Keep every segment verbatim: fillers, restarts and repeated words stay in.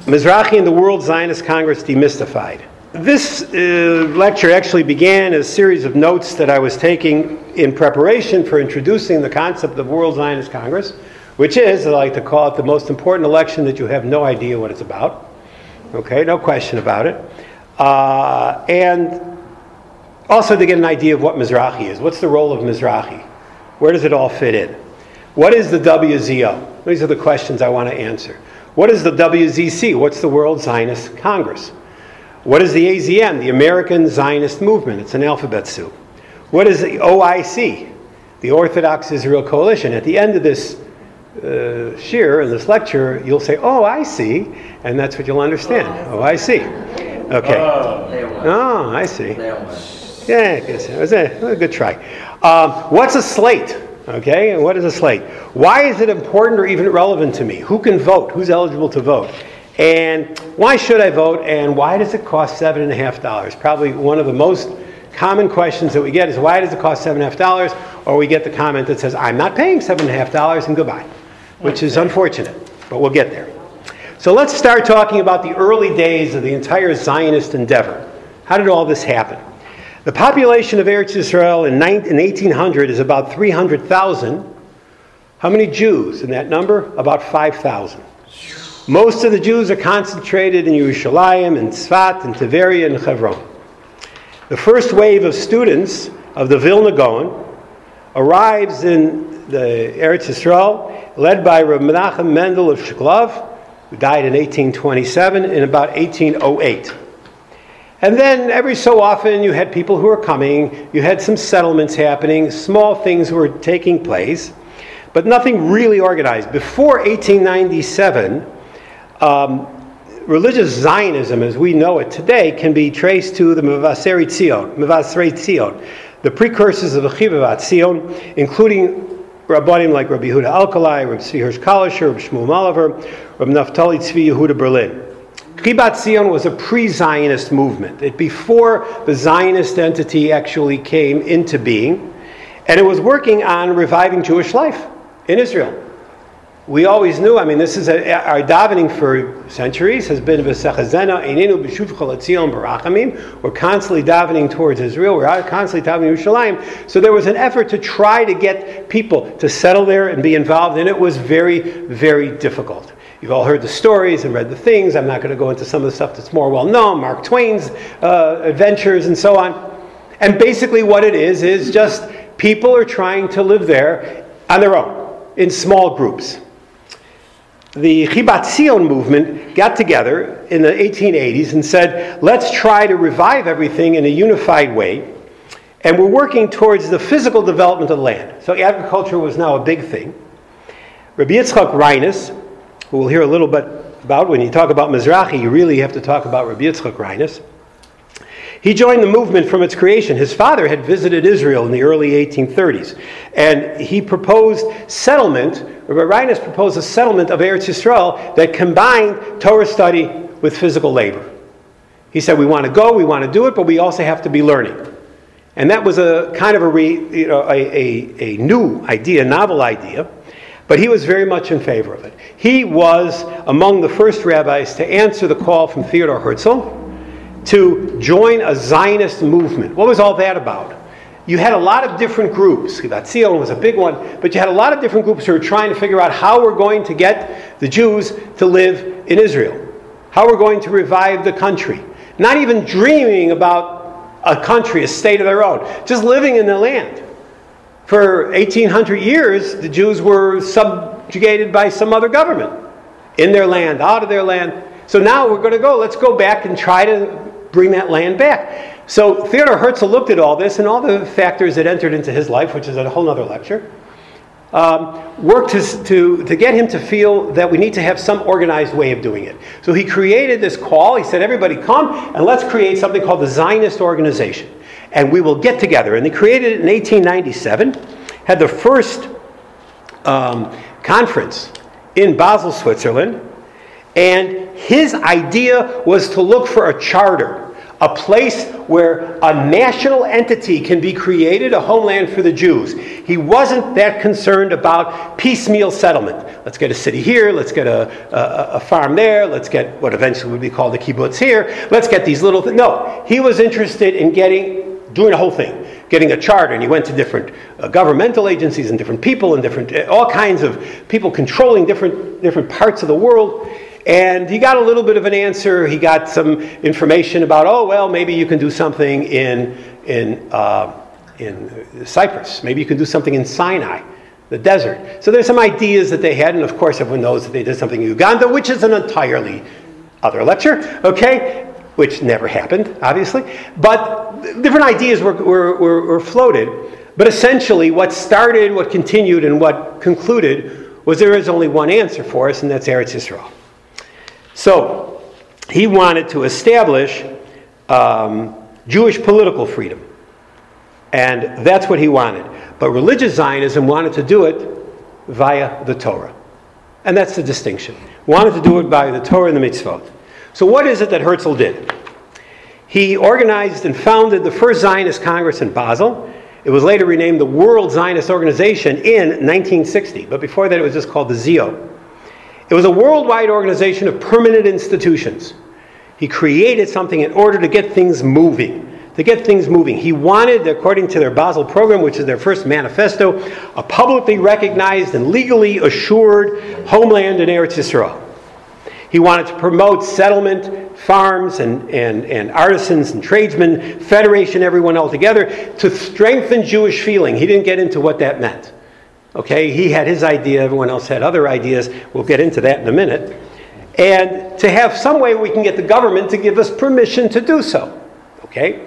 Mizrahi and the World Zionist Congress Demystified. This uh, lecture actually began as a series of notes that I was taking in preparation for introducing the concept of World Zionist Congress, which is, I like to call it, the most important election that you have no idea what it's about. Okay, no question about it. Uh, and also to get an idea of what Mizrahi is. What's the role of Mizrahi? Where does it all fit in? What is the W Z O? These are the questions I want to answer. What is the W Z C? What's the World Zionist Congress? What is the A Z M, the American Zionist Movement? It's an alphabet soup. What is the O I C, the Orthodox Israel Coalition? At the end of this uh, shir, in this lecture, you'll say, oh, I see, and that's what you'll understand. Oh, I see. Okay. Oh, I see. Yeah, it was a, a good try. Um, what's a slate? Okay, and what is a slate? Why is it important or even relevant to me? Who can vote? Who's eligible to vote? And why should I vote? And why does it cost seven and a half dollars? Probably one of the most common questions that we get is why does it cost seven and a half dollars? Or we get the comment that says, I'm not paying seven and a half dollars and goodbye, which is unfortunate, but we'll get there. So let's start talking about the early days of the entire Zionist endeavor. How did all this happen? The population of Eretz Yisrael in eighteen hundred is about three hundred thousand. How many Jews in that number? About five thousand. Most of the Jews are concentrated in Yerushalayim, and Tzfat, and Tiberia, and Hebron. The first wave of students of the Vilna Gaon arrives in the Eretz Yisrael, led by Reb Menachem Mendel of Shklov, who died in eighteen twenty-seven, in about eighteen oh eight. And then every so often you had people who were coming, you had some settlements happening, small things were taking place, but nothing really organized. Before eighteen ninety-seven, um, religious Zionism as we know it today can be traced to the Mevaseret Tzion, Mevaseret Tzion, the precursors of the Chivavat Tzion, including Rabbanim like Rabbi Yehuda Alkalai, Rabbi Tzvi Hirsch Kalisher, Rabbi Shmuel Oliver, Rabbi Naftali Tzvi Yehuda Berlin. Chivat Zion was a pre-Zionist movement. It before the Zionist entity actually came into being, and it was working on reviving Jewish life in Israel. We always knew, I mean, this is a, our davening for centuries has been V'sechazena einenu b'shuvcha l'tzion b'rachamim. We're constantly davening towards Israel. We're constantly davening Yerushalayim. So there was an effort to try to get people to settle there and be involved, and it was very, very difficult. You've all heard the stories and read the things. I'm not going to go into some of the stuff that's more well known, Mark Twain's uh, adventures and so on. And basically what it is, is just people are trying to live there on their own, in small groups. The Chivat Zion movement got together in the eighteen eighties and said, let's try to revive everything in a unified way. And we're working towards the physical development of the land. So agriculture was now a big thing. Rabbi Yitzchak Reines, who we'll hear a little bit about when you talk about Mizrahi, you really have to talk about Rabbi Yitzchak Reines. He joined the movement from its creation. His father had visited Israel in the early eighteen thirties, and he proposed settlement. Rabbi Reines proposed a settlement of Eretz Yisrael that combined Torah study with physical labor. He said, we want to go, we want to do it, but we also have to be learning. And that was a kind of a, re, you know, a, a, a new idea, a novel idea. But he was very much in favor of it. He was among the first rabbis to answer the call from Theodor Herzl to join a Zionist movement. What was all that about? You had a lot of different groups. Chivat Zion was a big one, but you had a lot of different groups who were trying to figure out how we're going to get the Jews to live in Israel, how we're going to revive the country. Not even dreaming about a country, a state of their own, just living in the land. For eighteen hundred years, the Jews were subjugated by some other government, in their land, out of their land. So now we're going to go, let's go back and try to bring that land back. So Theodor Herzl looked at all this and all the factors that entered into his life, which is a whole other lecture, um, worked to, to, to get him to feel that we need to have some organized way of doing it. So he created this call. He said, everybody come and let's create something called the Zionist Organization. And we will get together. And they created it in eighteen ninety-seven, had the first um, conference in Basel, Switzerland. And his idea was to look for a charter, a place where a national entity can be created, a homeland for the Jews. He wasn't that concerned about piecemeal settlement. Let's get a city here, let's get a, a, a farm there, let's get what eventually would be called the kibbutz here, let's get these little things. No, he was interested in getting, doing the whole thing, getting a charter, and he went to different uh, governmental agencies and different people and different, uh, all kinds of people controlling different, different parts of the world. And he got a little bit of an answer. He got some information about, oh, well, maybe you can do something in in uh, in Cyprus. Maybe you can do something in Sinai, the desert. So there's some ideas that they had, and of course everyone knows that they did something in Uganda, which is an entirely other lecture, okay, which never happened, obviously. But different ideas were, were, were, were floated. But essentially what started, what continued, and what concluded was there is only one answer for us, and that's Eretz Yisrael. So, he wanted to establish um, Jewish political freedom. And that's what he wanted. But religious Zionism wanted to do it via the Torah. And that's the distinction. Wanted to do it by the Torah and the mitzvot. So what is it that Herzl did? He organized and founded the first Zionist Congress in Basel. It was later renamed the World Zionist Organization in nineteen sixty. But before that it was just called the Z O. It was a worldwide organization of permanent institutions. He created something in order to get things moving. To get things moving. He wanted, according to their Basel program, which is their first manifesto, a publicly recognized and legally assured homeland in Eretz Yisrael. He wanted to promote settlement, farms, and, and, and artisans and tradesmen, federation, everyone all together, to strengthen Jewish feeling. He didn't get into what that meant. Okay, he had his idea, everyone else had other ideas. We'll get into that in a minute. And to have some way we can get the government to give us permission to do so. Okay?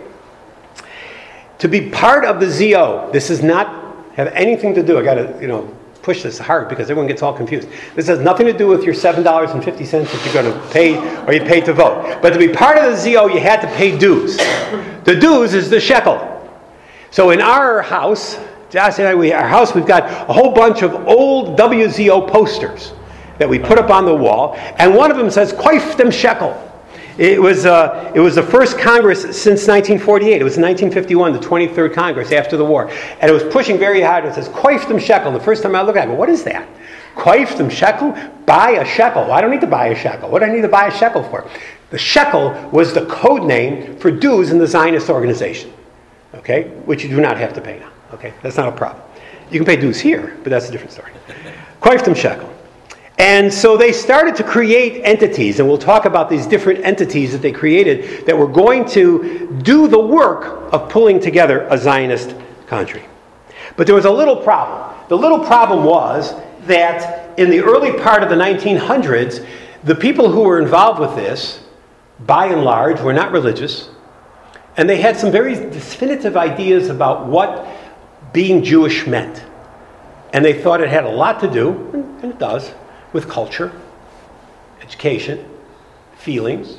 To be part of the Z O, this does not have anything to do, I gotta, you know, push this hard because everyone gets all confused. This has nothing to do with your seven dollars and fifty cents that you're going to pay or you pay to vote. But to be part of the Z O, you had to pay dues. The dues is the shekel. So in our house, Josh and I, we, our house, we've got a whole bunch of old W Z O posters that we put up on the wall, and one of them says, Koif dem shekel. It was, uh, it was the first Congress since nineteen forty-eight. It was in nineteen fifty-one, the twenty-third Congress after the war. And it was pushing very hard. It says, Koif dem shekel. The first time I looked at it, I go, what is that? Koif dem shekel? Buy a shekel. Well, I don't need to buy a shekel. What do I need to buy a shekel for? The shekel was the code name for dues in the Zionist organization, okay, which you do not have to pay now. Okay, that's not a problem. You can pay dues here, but that's a different story. Koif dem shekel. And so they started to create entities, and we'll talk about these different entities that they created that were going to do the work of pulling together a Zionist country. But there was a little problem. The little problem was that in the early part of the nineteen hundreds, the people who were involved with this, by and large, were not religious, and they had some very definitive ideas about what being Jewish meant. And they thought it had a lot to do, and it does, with culture, education, feelings.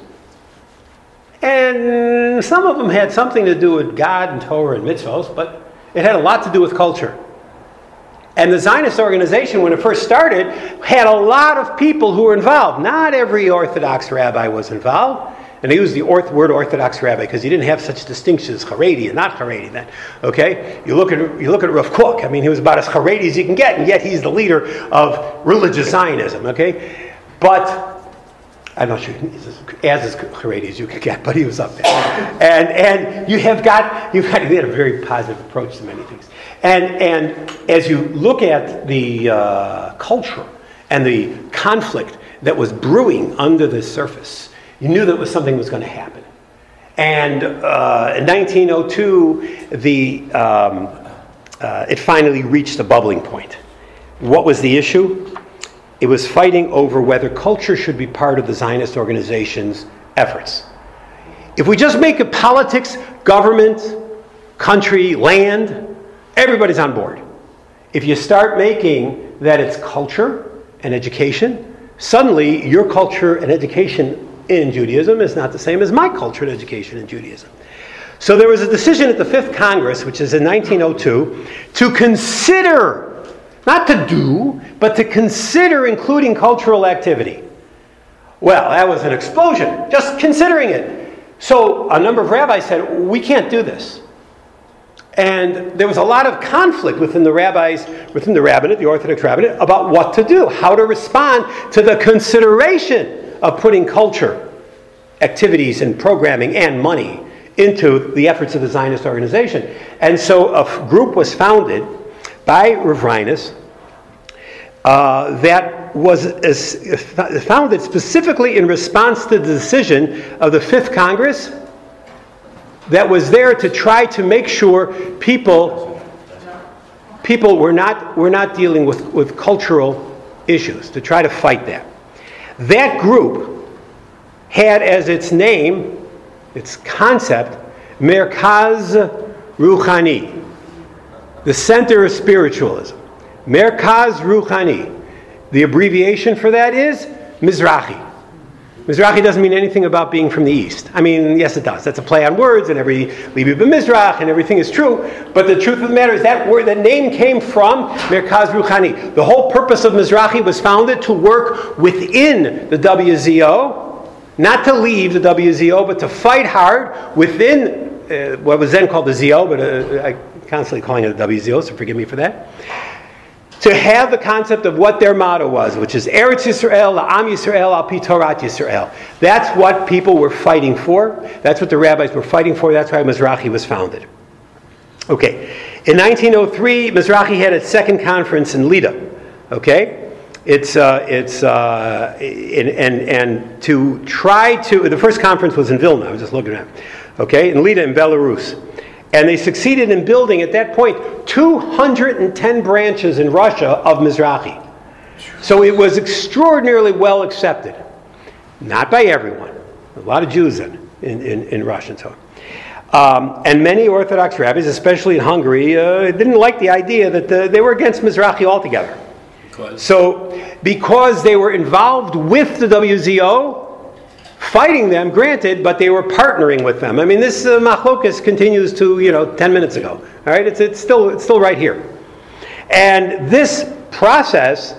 And some of them had something to do with God and Torah and mitzvos, but it had a lot to do with culture. And the Zionist organization, when it first started, had a lot of people who were involved. Not every Orthodox rabbi was involved. And I use the orth- word Orthodox rabbi because he didn't have such distinctions, Haredi and not Haredi then. Okay? You look at you look at Rav Kook. I mean, he was about as Haredi as you can get, and yet he's the leader of religious Zionism. Okay? But I'm not sure he's as as Haredi as you can get, but he was up there. And and you have got you've got he had a very positive approach to many things. And and as you look at the uh, culture and the conflict that was brewing under the surface, you knew that was something was going to happen. And uh, in nineteen oh two, the um, uh, it finally reached a bubbling point. What was the issue? It was fighting over whether culture should be part of the Zionist organization's efforts. If we just make it politics, government, country, land, everybody's on board. If you start making that it's culture and education, suddenly your culture and education in Judaism is not the same as my culture and education in Judaism. So there was a decision at the Fifth Congress, which is in nineteen oh two, to consider, not to do, but to consider including cultural activity. Well, that was an explosion, just considering it. So a number of rabbis said, we can't do this. And there was a lot of conflict within the rabbis, within the rabbinate, the Orthodox rabbinate, about what to do, how to respond to the consideration of putting culture, activities, and programming and money into the efforts of the Zionist organization. And so a group was founded by Rav Reines uh, that was uh, founded specifically in response to the decision of the Fifth Congress that was there to try to make sure people people were not were not dealing with, with cultural issues, to try to fight that. That group had as its name, its concept, Merkaz Ruchani, the center of spiritualism. Merkaz Ruchani. The abbreviation for that is Mizrahi. Mizrahi doesn't mean anything about being from the East. I mean, yes it does. That's a play on words, and every Libi b'Mizrach, and everything is true. But the truth of the matter is that word, that name came from Merkaz Ruchani. The whole purpose of Mizrahi was founded to work within the W Z O, not to leave the W Z O, but to fight hard within uh, what was then called the Z O, but uh, I constantly calling it the W Z O, so forgive me for that. To have the concept of what their motto was, which is Eretz Yisrael, La'am Yisrael, Al Pi Torat Yisrael. That's what people were fighting for. That's what the rabbis were fighting for. That's why Mizrahi was founded. Okay. In nineteen oh three, Mizrahi had its second conference in Lida. Okay. It's uh, it's uh, and, and and to try to the first conference was in Vilna. I was just looking at it. Okay, in Lida in Belarus. And they succeeded in building, at that point, two hundred ten branches in Russia of Mizrahi. So it was extraordinarily well accepted. Not by everyone. A lot of Jews in, in, in, in Russia and so on. Um, and many Orthodox rabbis, especially in Hungary, uh, didn't like the idea that the, they were against Mizrahi altogether. Because? So because they were involved with the W Z O, fighting them, granted, but they were partnering with them. I mean, this uh, machlokas continues to, you know, ten minutes ago. All right, it's it's still it's still right here, and this process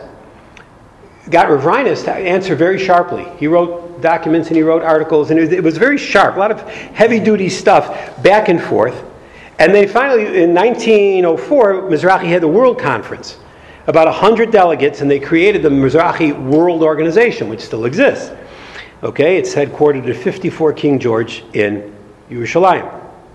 got Rav Reines to answer very sharply. He wrote documents and he wrote articles, and it was, it was very sharp. A lot of heavy-duty stuff, back and forth, and then finally, in nineteen oh four, Mizrahi had the World Conference, about a hundred delegates, and they created the Mizrahi World Organization, which still exists. Okay, it's headquartered at fifty-four King George in Yerushalayim.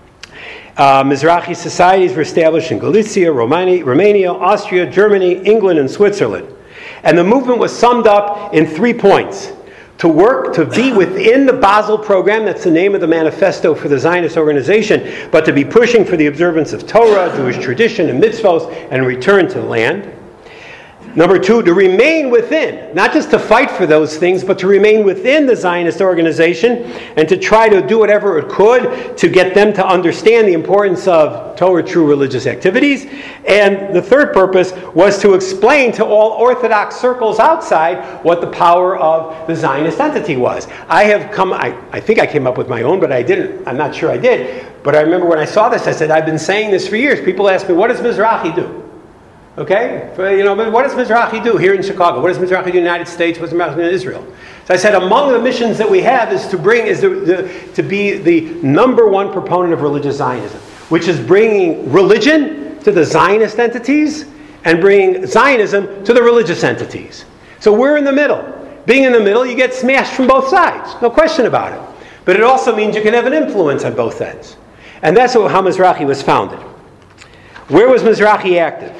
Uh, Mizrahi societies were established in Galicia, Romania, Romania, Austria, Germany, England, and Switzerland. And the movement was summed up in three points. To work, to be within the Basel program, that's the name of the manifesto for the Zionist organization, but to be pushing for the observance of Torah, Jewish tradition, and mitzvos, and return to the land. Number two, to remain within, not just to fight for those things, but to remain within the Zionist organization and to try to do whatever it could to get them to understand the importance of Torah, true religious activities. And the third purpose was to explain to all Orthodox circles outside what the power of the Zionist entity was. I have come, I, I think I came up with my own, but I didn't. I'm not sure I did. But I remember when I saw this, I said, I've been saying this for years. People ask me, what does Mizrahi do? Okay, for, you know, but what does Mizrahi do here in Chicago? What does Mizrahi do in the United States? What does Mizrahi do in Israel? So I said, among the missions that we have is to bring, is the, the, to be the number one proponent of religious Zionism, which is bringing religion to the Zionist entities and bringing Zionism to the religious entities. So we're in the middle. Being in the middle, you get smashed from both sides, no question about it. But it also means you can have an influence on both ends, and that's how Mizrahi was founded. Where was Mizrahi active?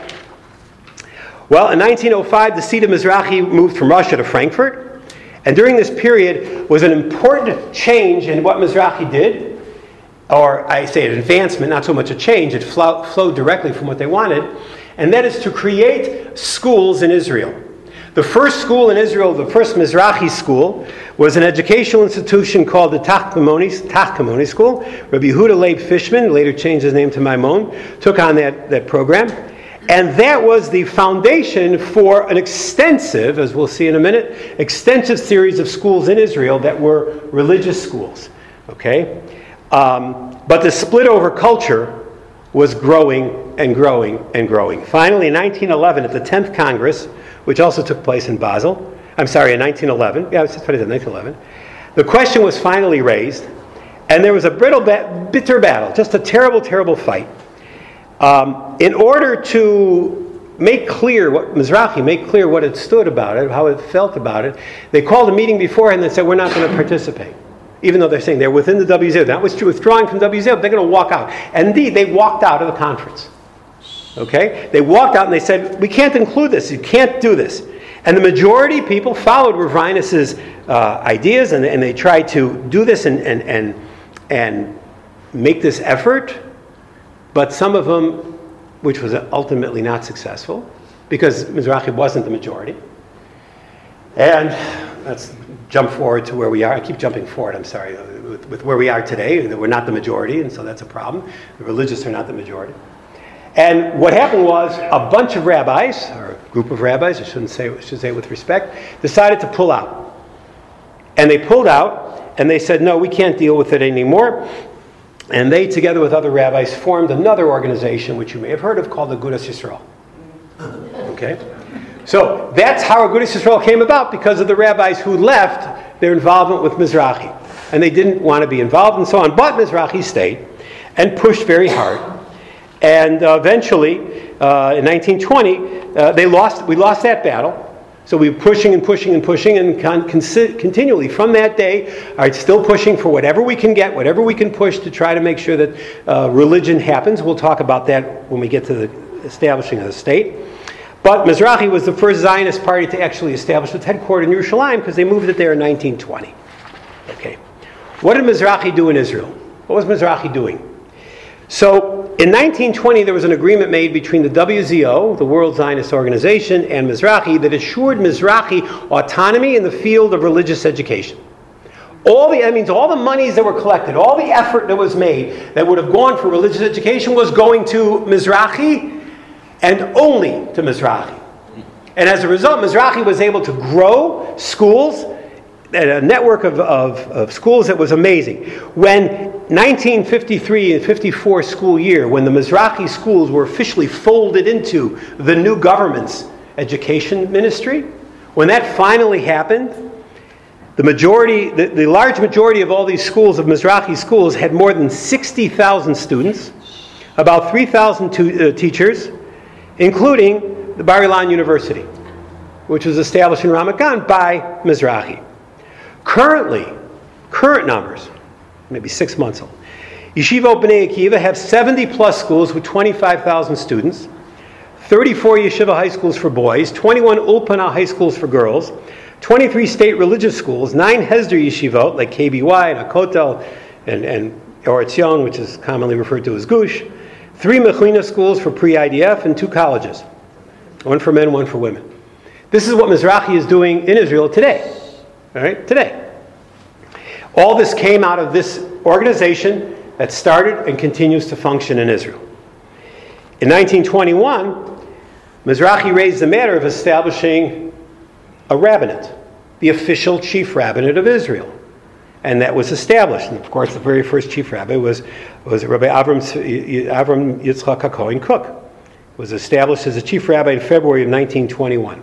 Well, in nineteen oh five, the seat of Mizrahi moved from Russia to Frankfurt. And during this period was an important change in what Mizrahi did. Or I say an advancement, not so much a change. It flow, flowed directly from what they wanted. And that is to create schools in Israel. The first school in Israel, the first Mizrahi school, was an educational institution called the Tachkemoni, Tachkemoni School. Rabbi Yehuda Leib Fishman, later changed his name to Maimon, took on that, that program. And that was the foundation for an extensive, as we'll see in a minute, extensive series of schools in Israel that were religious schools. Okay? Um, but the split over culture was growing and growing and growing. Finally, in nineteen eleven, at the tenth Congress, which also took place in Basel, I'm sorry, in nineteen eleven, yeah, that's what I said, nineteen eleven, the question was finally raised, And there was a brittle, ba- bitter battle, just a terrible, terrible fight. Um, in order to make clear what Mizrachi, make clear what it stood about it, how it felt about it, they called a meeting beforehand and said, we're not going to participate. Even though they're saying they're within the W Z O. That was true, withdrawing from W Z O, they're going to walk out. And indeed, they walked out of the conference. Okay? They walked out and they said, we can't include this, you can't do this. And the majority of people followed Rav Reinus's uh, ideas, and, and they tried to do this and, and, and, and make this effort. But some of them, which was ultimately not successful, because Mizrachi wasn't the majority. And let's jump forward to where we are. I keep jumping forward, I'm sorry, with, with where we are today. We're not the majority, and so that's a problem. The religious are not the majority. And what happened was a bunch of rabbis, or a group of rabbis, I shouldn't say, I should say with respect, decided to pull out. And they pulled out, and they said, no, we can't deal with it anymore. And they, together with other rabbis, formed another organization, which you may have heard of, called the Agudas Yisrael. Okay? So that's how Agudas Yisrael came about, because of the rabbis who left their involvement with Mizrachi. And they didn't want to be involved and so on. But Mizrachi stayed and pushed very hard. And uh, eventually, uh, in nineteen twenty, uh, they lost. We lost that battle. So we were pushing and pushing and pushing, and con- con- continually from that day, are still pushing for whatever we can get, whatever we can push to try to make sure that uh, religion happens. We'll talk about that when we get to the establishing of the state. But Mizrachi was the first Zionist party to actually establish its headquarters in Yerushalayim, because they moved it there in nineteen twenty. Okay, what did Mizrachi do in Israel? What was Mizrachi doing? So in nineteen twenty, there was an agreement made between the W Z O, the World Zionist Organization, and Mizrachi that assured Mizrachi autonomy in the field of religious education. All the, that means all the monies that were collected, all the effort that was made that would have gone for religious education was going to Mizrachi and only to Mizrachi. And as a result, Mizrachi was able to grow schools, a network of, of, of schools that was amazing. When nineteen fifty-three and fifty-four school year, when the Mizrachi schools were officially folded into the new government's education ministry, when that finally happened, the majority, the, the large majority of all these schools, of Mizrachi schools, had more than sixty thousand students, about three thousand to, uh, teachers, including the Bar Ilan University, which was established in Ramat Gan by Mizrachi. Currently, current numbers, maybe six months old, Yeshivot B'nai Akiva have seventy plus schools with twenty-five thousand students, thirty-four yeshiva high schools for boys, twenty-one Ulpana high schools for girls, twenty-three state religious schools, nine Hesder yeshivot like K B Y and Hakotel and, and Or Etzion, which is commonly referred to as Gush, three Mechina schools for pre-I D F, and two colleges, one for men, one for women. This is what Mizrachi is doing in Israel today. All right, today. All this came out of this organization that started and continues to function in Israel. In nineteen twenty-one, Mizrachi raised the matter of establishing a rabbinate, the official chief rabbinate of Israel. And that was established. And of course, the very first chief rabbi was, was Rabbi Avram, Avram Yitzchak HaKohen Cook. It was established as a chief rabbi in February of nineteen twenty-one.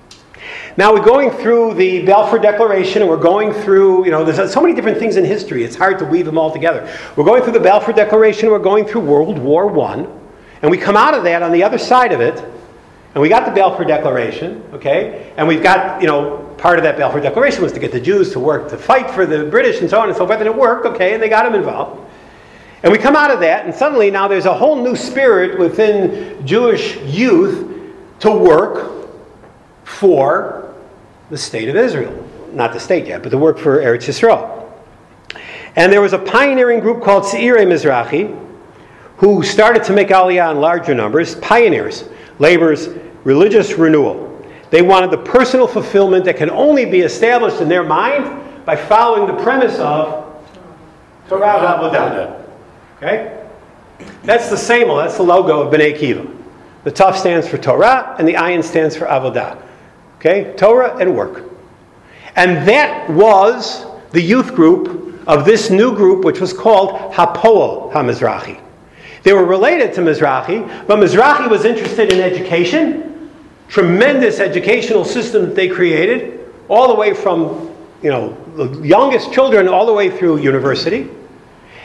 Now we're going through the Balfour Declaration, and we're going through, you know, there's so many different things in history, it's hard to weave them all together. We're going through the Balfour Declaration, we're going through World War One, and we come out of that on the other side of it, and we got the Balfour Declaration, okay, and we've got, you know, part of that Balfour Declaration was to get the Jews to work, to fight for the British and so on and so forth, and it worked, okay, and they got them involved. And we come out of that, and suddenly now there's a whole new spirit within Jewish youth to work for the state of Israel. Not the state yet, but to work for Eretz Yisrael. And there was a pioneering group called Seirei Mizrachi who started to make Aliyah in larger numbers, pioneers, laborers, religious renewal. They wanted the personal fulfillment that can only be established in their mind by following the premise of Torah Avodah. Okay? That's the same, that's the logo of B'nai Akiva. The Tav stands for Torah, and the Ayin stands for Avodah. Okay? Torah and work. And that was the youth group of this new group, which was called Hapoel HaMizrachi. They were related to Mizrachi, but Mizrachi was interested in education, tremendous educational system that they created, all the way from, you know, the youngest children all the way through university.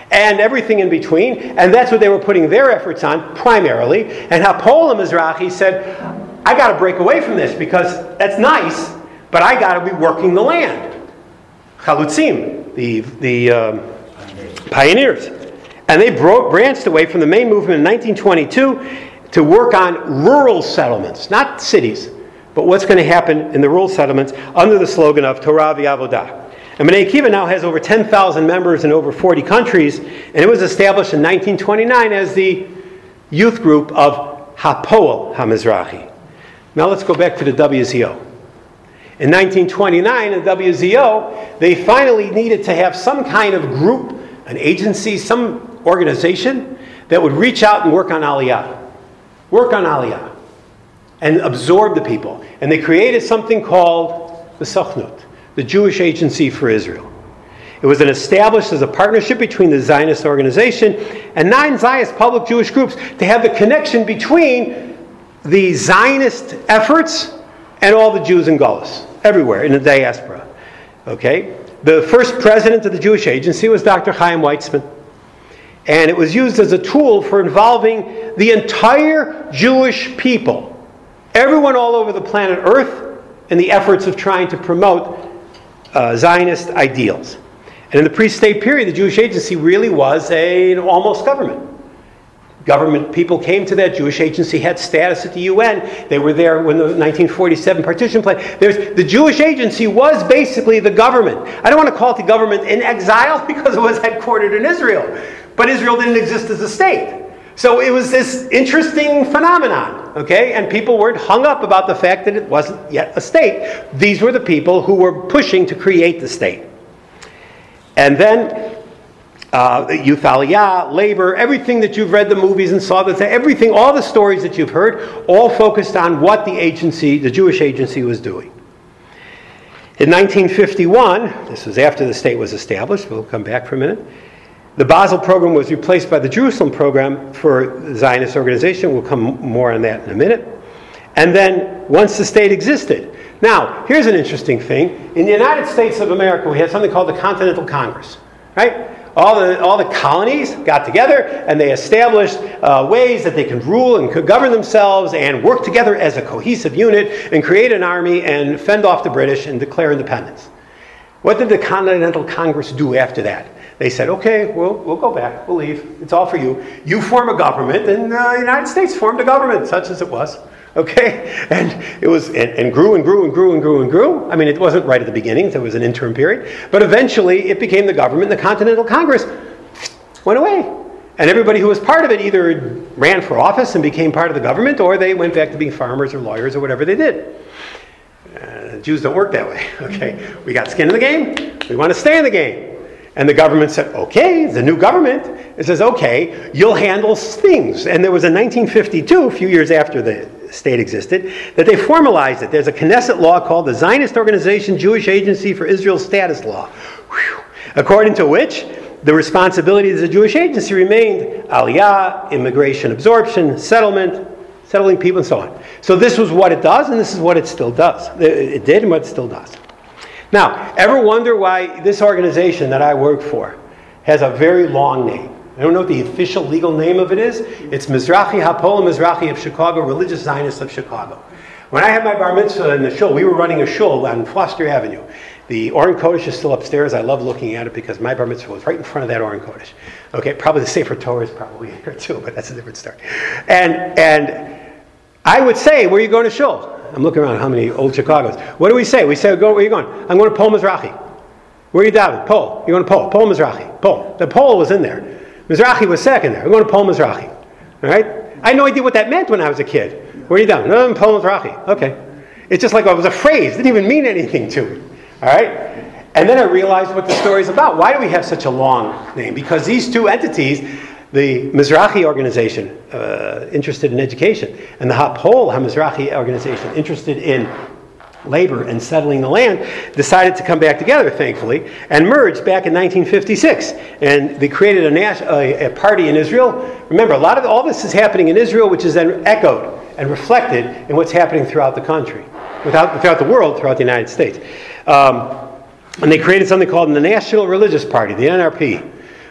and everything in between, and that's what they were putting their efforts on primarily. And Hapoel HaMizrahi said, I got to break away from this because that's nice, but I got to be working the land. Chalutzim, the, the um, pioneers. And they bro- branched away from the main movement in nineteen twenty-two to work on rural settlements, not cities, but what's going to happen in the rural settlements under the slogan of Torah v'Avodah. And Bnei Akiva now has over ten thousand members in over forty countries, and it was established in nineteen twenty-nine as the youth group of Hapoel HaMizrahi. Now let's go back to the W Z O. In nineteen twenty-nine, in the W Z O, they finally needed to have some kind of group, an agency, some organization that would reach out and work on Aliyah. Work on Aliyah. And absorb the people. And they created something called the Sochnut, the Jewish Agency for Israel. It was an established as a partnership between the Zionist organization and nine Zionist public Jewish groups to have the connection between the Zionist efforts and all the Jews in Gullus, everywhere in the diaspora. Okay? The first president of the Jewish Agency was Doctor Chaim Weizmann. And it was used as a tool for involving the entire Jewish people, everyone all over the planet Earth, in the efforts of trying to promote uh, Zionist ideals. And in the pre-state period, the Jewish Agency really was a, an almost government. Government people came to that. Jewish Agency had status at the U N. They were there when the nineteen forty-seven partition plan. There's, the Jewish Agency was basically the government. I don't want to call it the government in exile because it was headquartered in Israel. But Israel didn't exist as a state. So it was this interesting phenomenon, okay? And people weren't hung up about the fact that it wasn't yet a state. These were the people who were pushing to create the state. And then uh, Youth Aliyah, labor, everything that you've read the movies and saw, that everything, all the stories that you've heard, all focused on what the agency, the Jewish Agency, was doing. In nineteen fifty-one, this was after the state was established, we'll come back for a minute, the Basel program was replaced by the Jerusalem program for the Zionist organization. We'll come more on that in a minute. And then, once the state existed. Now, here's an interesting thing. In the United States of America, we had something called the Continental Congress, right? All the, all the colonies got together and they established uh, ways that they can rule and could govern themselves and work together as a cohesive unit and create an army and fend off the British and declare independence. What did the Continental Congress do after that? They said, okay, we'll, we'll go back, we'll leave, it's all for you. You form a government, and uh, the United States formed a government, such as it was. Okay? And it was and, and grew and grew and grew and grew and grew. I mean, it wasn't right at the beginning, there was an interim period. But eventually, it became the government, and the Continental Congress went away. And everybody who was part of it either ran for office and became part of the government, or they went back to being farmers or lawyers or whatever they did. Uh, Jews don't work that way. Okay? We got skin in the game, we want to stay in the game. And the government said, okay, the new government, it says, okay, you'll handle things. And there was in nineteen fifty-two, a few years after the state existed, that they formalized it. There's a Knesset law called the Zionist Organization Jewish Agency for Israel Status Law, Whew. According to which the responsibility of the Jewish agency remained Aliyah, immigration absorption, settlement, settling people, and so on. So this was what it does, and this is what it still does. It did and what it still does. Now, ever wonder why this organization that I work for has a very long name? I don't know what the official legal name of it is. It's Mizrachi Hapoel HaMizrahi of Chicago, Religious Zionists of Chicago. When I had my bar mitzvah in the shul, we were running a shul on Foster Avenue. The Oren Kodesh is still upstairs. I love looking at it because my bar mitzvah was right in front of that Oren Kodesh. Okay, probably the Sefer Torah is probably here too, but that's a different story. And and I would say, where are you going to shul? I'm looking around how many old Chicago's. What do we say? We say, go, where are you going? I'm going to Pol Mizrachi. Where are you diving? Pol. You're going to Pol. Pol Mizrachi. Pol. The Pol was in there. Mizrachi was second there. We're going to Pol Mizrachi. All right? I had no idea what that meant when I was a kid. Where are you diving? No, I'm Pol Mizrachi. Okay. It's just like it was a phrase. It didn't even mean anything to me. All right? And then I realized what the story's about. Why do we have such a long name? Because these two entities, the Mizrachi organization, uh, interested in education, and the Hapoel HaMizrahi organization, interested in labor and settling the land, decided to come back together, thankfully, and merged back in nineteen fifty-six. And they created a, nas- a, a party in Israel. Remember, a lot of all this is happening in Israel, which is then echoed and reflected in what's happening throughout the country, without, throughout the world, throughout the United States. Um, and they created something called the National Religious Party, the N R P.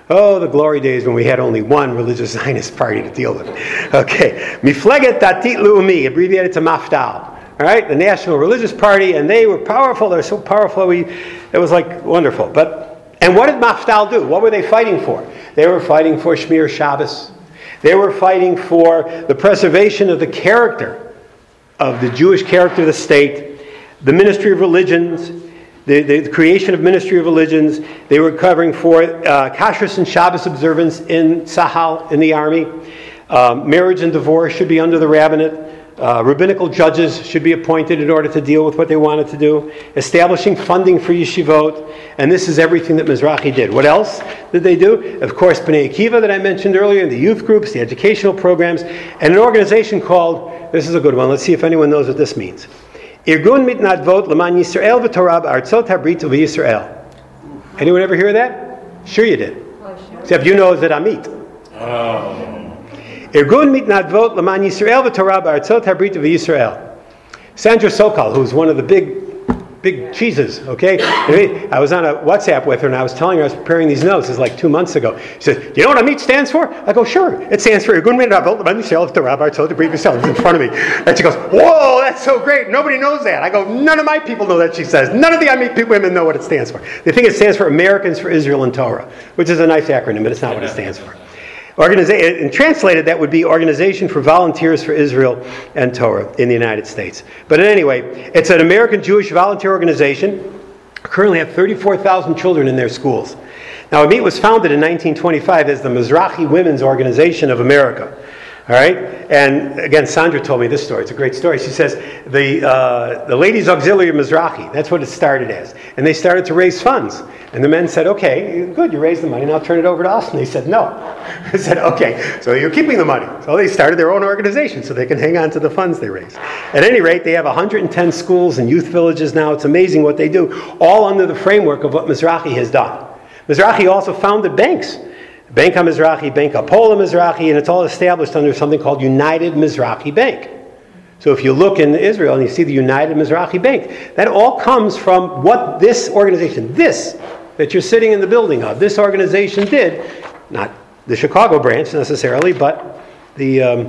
Oh, the glory days when we had only one religious Zionist party to deal with. Okay, Mifleget Datit Leumi, abbreviated to Mafdal. All right, the National Religious Party, and they were powerful. They were so powerful. We, it was like wonderful. But and what did Mafdal do? What were they fighting for? They were fighting for Shmir Shabbos. They were fighting for the preservation of the character, of the Jewish character of the state, the ministry of religions, the, the creation of ministry of religions. They were covering for uh, kashrus and Shabbos observance in Tzahal, in the army. Um, marriage and divorce should be under the rabbinate. Uh, rabbinical judges should be appointed in order to deal with what they wanted to do. Establishing funding for yeshivot. And this is everything that Mizrahi did. What else did they do? Of course, Bnei Akiva that I mentioned earlier, the youth groups, the educational programs, and an organization called, this is a good one, let's see if anyone knows what this means. Irgun Mitnadvot L'man Yisrael V'Torah B'Artzot HaBrit V'Yisrael. Anyone ever hear that? Sure you did. Except you know that Amit. Oh. Irgun Mitnadvot L'man Yisrael V'Torah B'Artzot HaBrit V'Yisrael. Sandra Sokol, who's one of the big, big cheeses, okay? I was on a WhatsApp with her and I was telling her I was preparing these notes. This is like two months ago. She said, "Do you know what Amit stands for?" I go, "Sure. It stands for Irgun Mitnadvot L'man Yisrael V'Torah B'Artzot HaBrit V'Yisrael." It's in front of me. And she goes, "Whoa, that's so great. Nobody knows that." I go, "None of my people know that," she says. "None of the Amit women know what it stands for. They think it stands for Americans for Israel and Torah," which is a nice acronym, but it's not what it stands for. Organiza- and translated, that would be Organization for Volunteers for Israel and Torah in the United States. But anyway, it's an American Jewish volunteer organization. Currently have thirty-four thousand children in their schools. Now, Amit was founded in nineteen twenty-five as the Mizrahi Women's Organization of America. All right? And again, Sandra told me this story. It's a great story. She says, the uh, the Ladies Auxiliary of Mizrahi, that's what it started as. And they started to raise funds. And the men said, "Okay, good, you raised the money, now turn it over to us." And they said, "No." They said, "Okay, so you're keeping the money." So they started their own organization so they can hang on to the funds they raised. At any rate, they have one hundred ten schools and youth villages now. It's amazing what they do, all under the framework of what Mizrahi has done. Mizrahi also founded banks. Bank HaMizrahi, Bank Hapoel Mizrahi, and it's all established under something called United Mizrahi Bank. So if you look in Israel and you see the United Mizrahi Bank, that all comes from what this organization, this that you're sitting in the building of, this organization did, not the Chicago branch necessarily, but the um,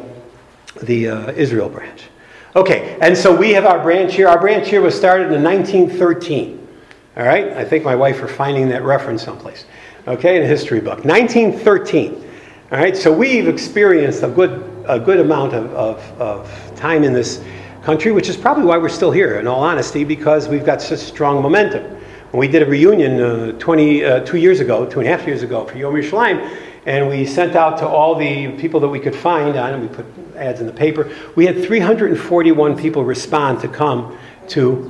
the uh, Israel branch. Okay, and so we have our branch here. Our branch here was started in nineteen thirteen. All right, I think my wife are finding that reference someplace. Okay, in a history book, nineteen thirteen. All right, so we've experienced a good a good amount of, of, of time in this country, which is probably why we're still here, in all honesty, because we've got such strong momentum. When we did a reunion uh, twenty, uh, two years ago, two and a half years ago for Yom Yerushalayim, and we sent out to all the people that we could find on, and we put ads in the paper, we had three hundred forty-one people respond to come to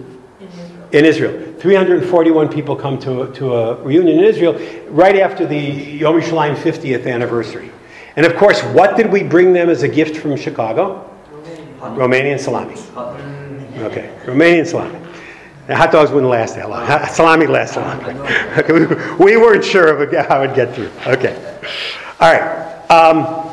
in Israel. three hundred forty-one people come to, to a reunion in Israel right after the Yom Yerushalayim fiftieth anniversary. And of course, what did we bring them as a gift from Chicago? Romanian salami. Okay, Romanian salami. Now, hot dogs wouldn't last that long. Salami lasts that long. Okay, we, we weren't sure of how it would get through. Okay. All right. Um,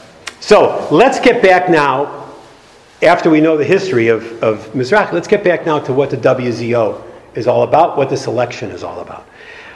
so let's get back now, after we know the history of, of Mizrahi, let's get back now to what the W Z O is all about, what this election is all about.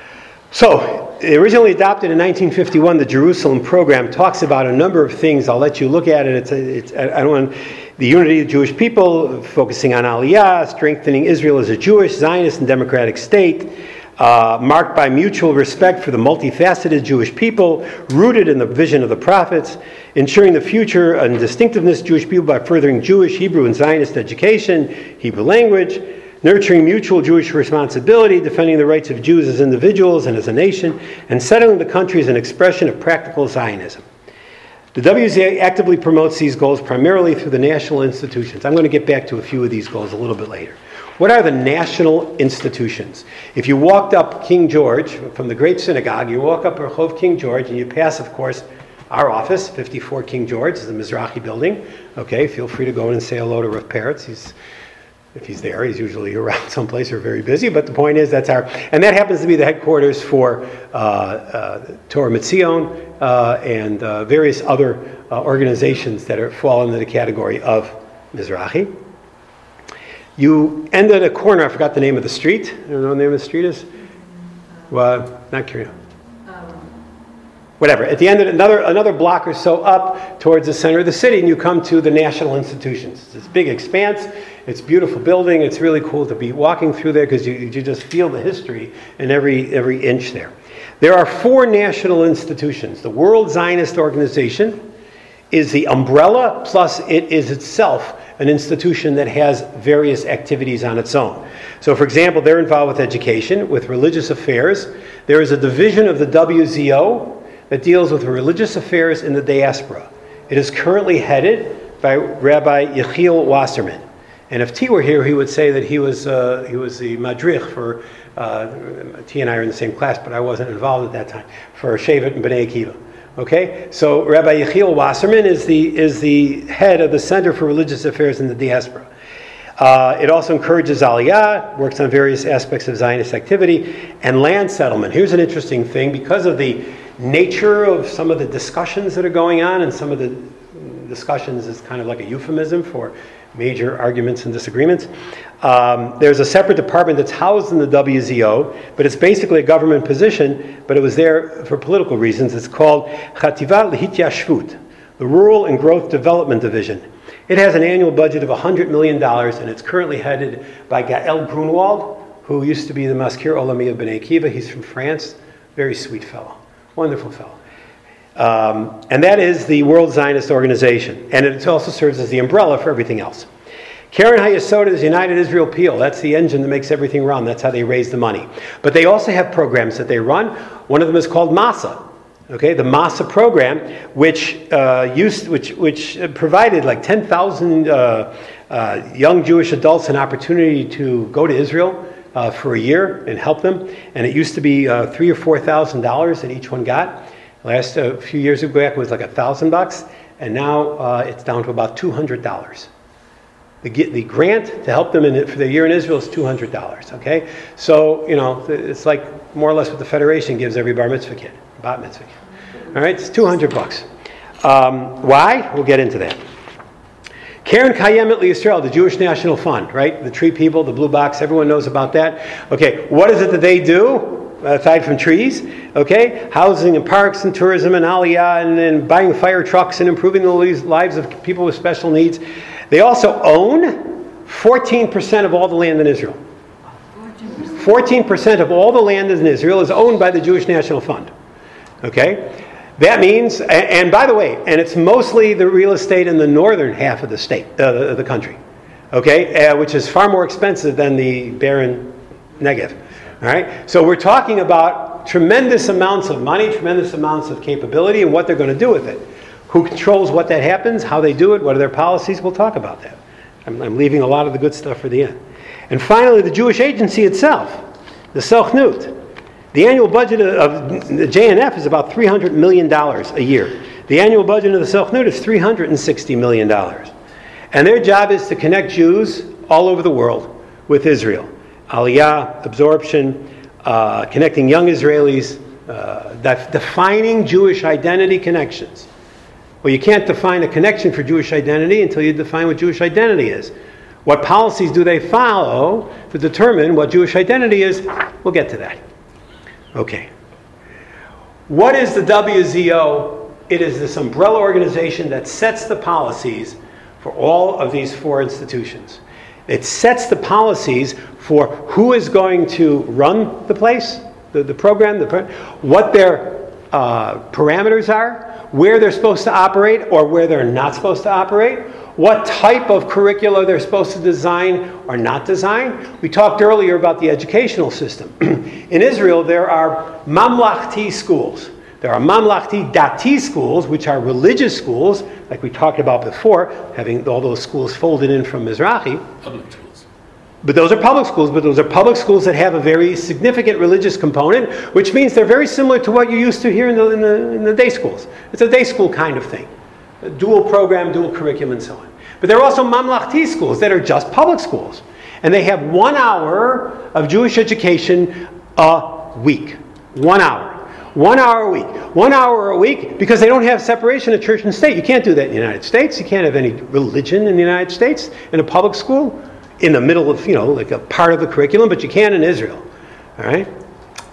So, originally adopted in nineteen fifty-one, the Jerusalem program talks about a number of things. I'll let you look at it. It's, a, it's I don't want the unity of the Jewish people, focusing on Aliyah, strengthening Israel as a Jewish, Zionist, and democratic state, uh, marked by mutual respect for the multifaceted Jewish people, rooted in the vision of the prophets, ensuring the future and distinctiveness of Jewish people by furthering Jewish, Hebrew, and Zionist education, Hebrew language, nurturing mutual Jewish responsibility, defending the rights of Jews as individuals and as a nation, and settling the country as an expression of practical Zionism. The W Z A actively promotes these goals primarily through the national institutions. I'm going to get back to a few of these goals a little bit later. What are the national institutions? If you walked up King George from the Great Synagogue, you walk up Rehov King George, and you pass, of course, our office, fifty-four King George, is the Mizrahi building. Okay, feel free to go in and say hello to Rav Peretz. He's If he's there, he's usually around someplace or very busy. But the point is, that's our, and that happens to be the headquarters for uh, uh, Torah Mitzion uh, and uh, various other uh, organizations that are fall into the category of Mizrahi. You end at a corner. I forgot the name of the street. I don't know what the name of the street is. Well, not curious. whatever. At the end of it, another another block or so up towards the center of the city, and you come to the National Institutions. It's this big expanse. It's a beautiful building. It's really cool to be walking through there because you, you just feel the history in every every inch there. There are four national institutions. The World Zionist Organization is the umbrella, plus it is itself an institution that has various activities on its own. So, for example, they're involved with education, with religious affairs. There is a division of the W Z O that deals with religious affairs in the diaspora. It is currently headed by Rabbi Yechiel Wasserman. And if T were here, he would say that he was uh, he was the madrich for, uh, T and I are in the same class, but I wasn't involved at that time, for Shevet and B'nai Akiva. Okay, so Rabbi Yechiel Wasserman is the is the head of the Center for Religious Affairs in the Diaspora. Uh, it also encourages Aliyah, works on various aspects of Zionist activity, and land settlement. Here's an interesting thing. Because of the nature of some of the discussions that are going on, and some of the discussions is kind of like a euphemism for major arguments and disagreements. Um, there's a separate department that's housed in the W Z O, but it's basically a government position, but it was there for political reasons. It's called Chativat L'Hityashvut, the Rural and Growth Development Division. It has an annual budget of one hundred million dollars, and it's currently headed by Gael Grunwald, who used to be the Maskir Olami of B'nai Akiva. He's from France. Very sweet fellow. Wonderful fellow. Um, and that is the World Zionist Organization. And it also serves as the umbrella for everything else. Karen Hayesod is United Israel Peel. That's the engine that makes everything run. That's how they raise the money. But they also have programs that they run. One of them is called MASA. Okay, the MASA program, which uh, used, which which provided like ten thousand uh, uh, young Jewish adults an opportunity to go to Israel uh, for a year and help them. And it used to be uh, three or four thousand dollars that each one got. Last uh, few years ago, it was like a thousand bucks, and now uh, it's down to about two hundred dollars. The the grant to help them in it for the year in Israel is two hundred dollars. Okay, so you know it's like more or less what the Federation gives every bar mitzvah kid, bat mitzvah kid. All right, it's two hundred bucks. Um, why? We'll get into that. Karen Kayemet L'Yisrael, the Jewish National Fund, right? The tree people, the blue box, everyone knows about that. Okay, what is it that they do? Aside from trees, okay, housing and parks and tourism and aliyah and, and buying fire trucks and improving the lives of people with special needs. They also own fourteen percent of all the land in Israel. fourteen percent of all the land in Israel is owned by the Jewish National Fund. Okay, that means, and, and by the way, and it's mostly the real estate in the northern half of the state, uh, the, the country, okay, uh, which is far more expensive than the barren Negev. All right, so we're talking about tremendous amounts of money, tremendous amounts of capability, and what they're going to do with it. Who controls what that happens, how they do it, what are their policies? We'll talk about that. I'm, I'm leaving a lot of the good stuff for the end. And finally, the Jewish Agency itself, the Selchnut. The annual budget of the J N F is about three hundred million dollars a year. The annual budget of the Selchnut is three hundred sixty million dollars. And their job is to connect Jews all over the world with Israel. Aliyah, absorption, uh, connecting young Israelis, uh, def- defining Jewish identity connections. Well, you can't define a connection for Jewish identity until you define what Jewish identity is. What policies do they follow to determine what Jewish identity is? We'll get to that. Okay. What is the W Z O? It is this umbrella organization that sets the policies for all of these four institutions. It sets the policies for who is going to run the place, the, the program, the pro- what their uh, parameters are, where they're supposed to operate or where they're not supposed to operate, what type of curricula they're supposed to design or not design. We talked earlier about the educational system. In Israel, there are mamlachti schools. There are mamlachti dati schools, which are religious schools, like we talked about before, having all those schools folded in from Mizrahi. Public schools. But those are public schools, but those are public schools that have a very significant religious component, which means they're very similar to what you used to hear in the, in the, in the day schools. It's a day school kind of thing. A dual program, dual curriculum, and so on. But there are also mamlachti schools that are just public schools. And they have one hour of Jewish education a week. One hour. One hour a week. One hour a week because they don't have separation of church and state. You can't do that in the United States. You can't have any religion in the United States in a public school in the middle of, you know, like a part of the curriculum, but you can in Israel. All right?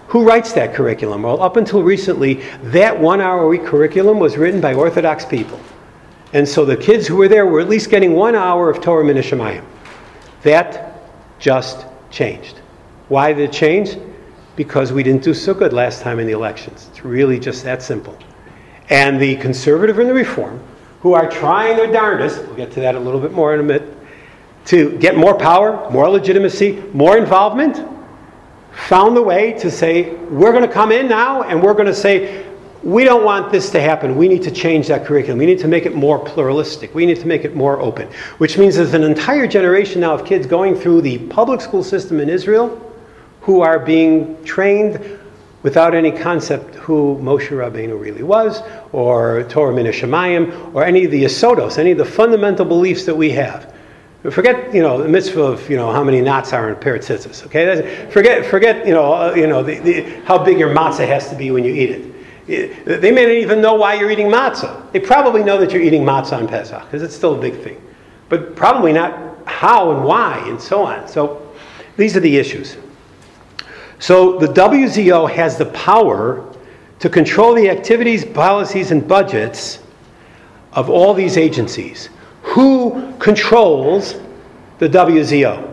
Who writes that curriculum? Well, up until recently, that one-hour-a-week curriculum was written by Orthodox people. And so the kids who were there were at least getting one hour of Torah Min Hashemayim. That just changed. Why did it change? Because we didn't do so good last time in the elections. It's really just that simple. And the conservative and the reform, who are trying their darndest, we'll get to that a little bit more in a minute, to get more power, more legitimacy, more involvement, found the way to say, we're going to come in now and we're going to say, we don't want this to happen. We need to change that curriculum. We need to make it more pluralistic. We need to make it more open. Which means there's an entire generation now of kids going through the public school system in Israel who are being trained without any concept who Moshe Rabbeinu really was, or Torah Min Hashemayim, or any of the Yesodos, any of the fundamental beliefs that we have. Forget, you know, the mitzvah of, you know, how many knots are in a pair of tzitzis, okay? That's, forget, forget, you know, uh, you know, the, the, how big your matzah has to be when you eat it. it. They may not even know why you're eating matzah. They probably know that you're eating matzah on Pesach, because it's still a big thing. But probably not how and why, and so on. So these are the issues. So the W Z O has the power to control the activities, policies, and budgets of all these agencies. Who controls the W Z O?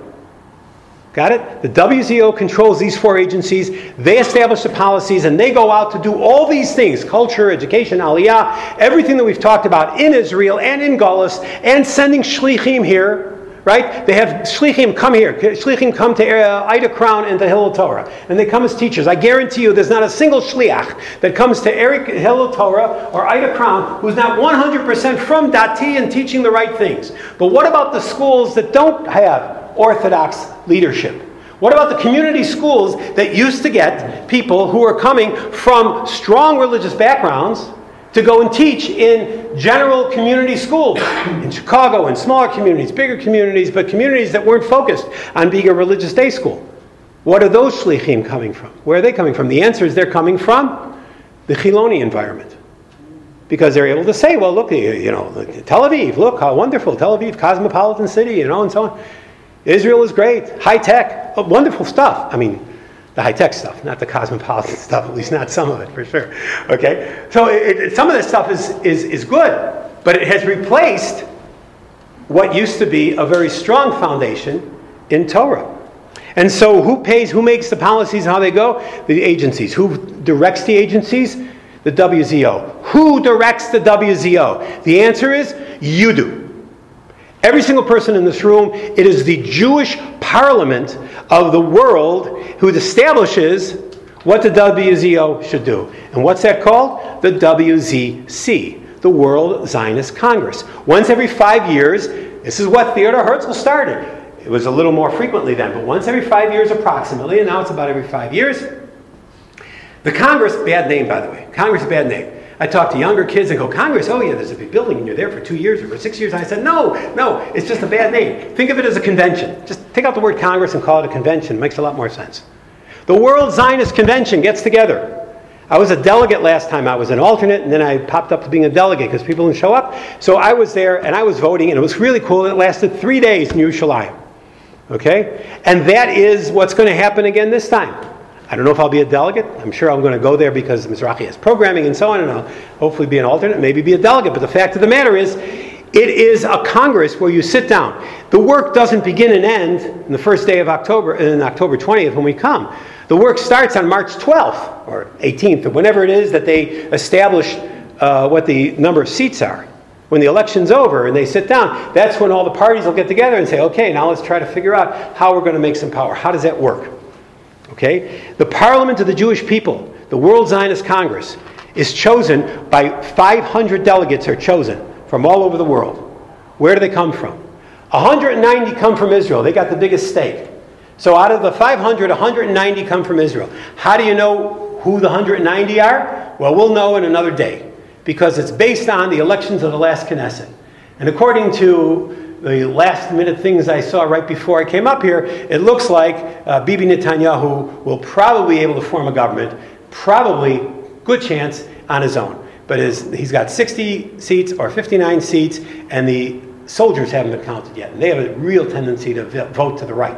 Got it? The W Z O controls these four agencies. They establish the policies, and they go out to do all these things: culture, education, aliyah, everything that we've talked about in Israel and in Galus, and sending shlichim here. Right? They have shlichim come here. Shlichim come to uh, Ida Crown and to Hillel Torah. And they come as teachers. I guarantee you there's not a single shliach that comes to Eric Hillel Torah or Ida Crown who's not one hundred percent from Dati and teaching the right things. But what about the schools that don't have Orthodox leadership? What about the community schools that used to get people who are coming from strong religious backgrounds to go and teach in general community schools in Chicago, in smaller communities, bigger communities, but communities that weren't focused on being a religious day school? What are those shlichim coming from? Where are they coming from? The answer is they're coming from the Chiloni environment. Because they're able to say, well, look, you know, Tel Aviv, look how wonderful, Tel Aviv, cosmopolitan city, you know, and so on. Israel is great, high tech, wonderful stuff. I mean, the high-tech stuff, not the cosmopolitan stuff, at least not some of it, for sure. Okay? So it, it, some of this stuff is, is, is good, but it has replaced what used to be a very strong foundation in Torah. And so who pays, who makes the policies, how they go? The agencies. Who directs the agencies? The W Z O. Who directs the W Z O? The answer is, you do. Every single person in this room, it is the Jewish parliament of the world who establishes what the W Z O should do. And what's that called? The W Z C, the World Zionist Congress. Once every five years, this is what Theodor Herzl started. It was a little more frequently then, but once every five years approximately, and now it's about every five years. The Congress, bad name by the way, Congress, bad name. I talk to younger kids and go, Congress, oh yeah, there's a big building and you're there for two years or for six years. And I said, no, no, it's just a bad name. Think of it as a convention. Just take out the word Congress and call it a convention. It makes a lot more sense. The World Zionist Convention gets together. I was a delegate last time. I was an alternate, and then I popped up to being a delegate because people didn't show up. So I was there, and I was voting, and it was really cool. It lasted three days in Yerushalayim. Okay? And that is what's going to happen again this time. I don't know if I'll be a delegate. I'm sure I'm going to go there because Mizrahi has programming and so on, and I'll hopefully be an alternate, maybe be a delegate. But the fact of the matter is, it is a Congress where you sit down. The work doesn't begin and end on the first day of October, on October twentieth when we come. The work starts on March twelfth or eighteenth or whenever it is that they establish uh, what the number of seats are. When the election's over and they sit down, that's when all the parties will get together and say, okay, now let's try to figure out how we're going to make some power. How does that work? Okay? The Parliament of the Jewish people, the World Zionist Congress, is chosen by five hundred delegates are chosen from all over the world. Where do they come from? one hundred ninety come from Israel. They got the biggest stake. So out of the five hundred, one hundred ninety come from Israel. How do you know who the one hundred ninety are? Well, we'll know in another day, because it's based on the elections of the last Knesset. And according to the last minute things I saw right before I came up here, it looks like uh, Bibi Netanyahu will probably be able to form a government, probably good chance on his own. But his, he's got sixty seats or fifty-nine seats, and the soldiers haven't been counted yet. And they have a real tendency to vote to the right.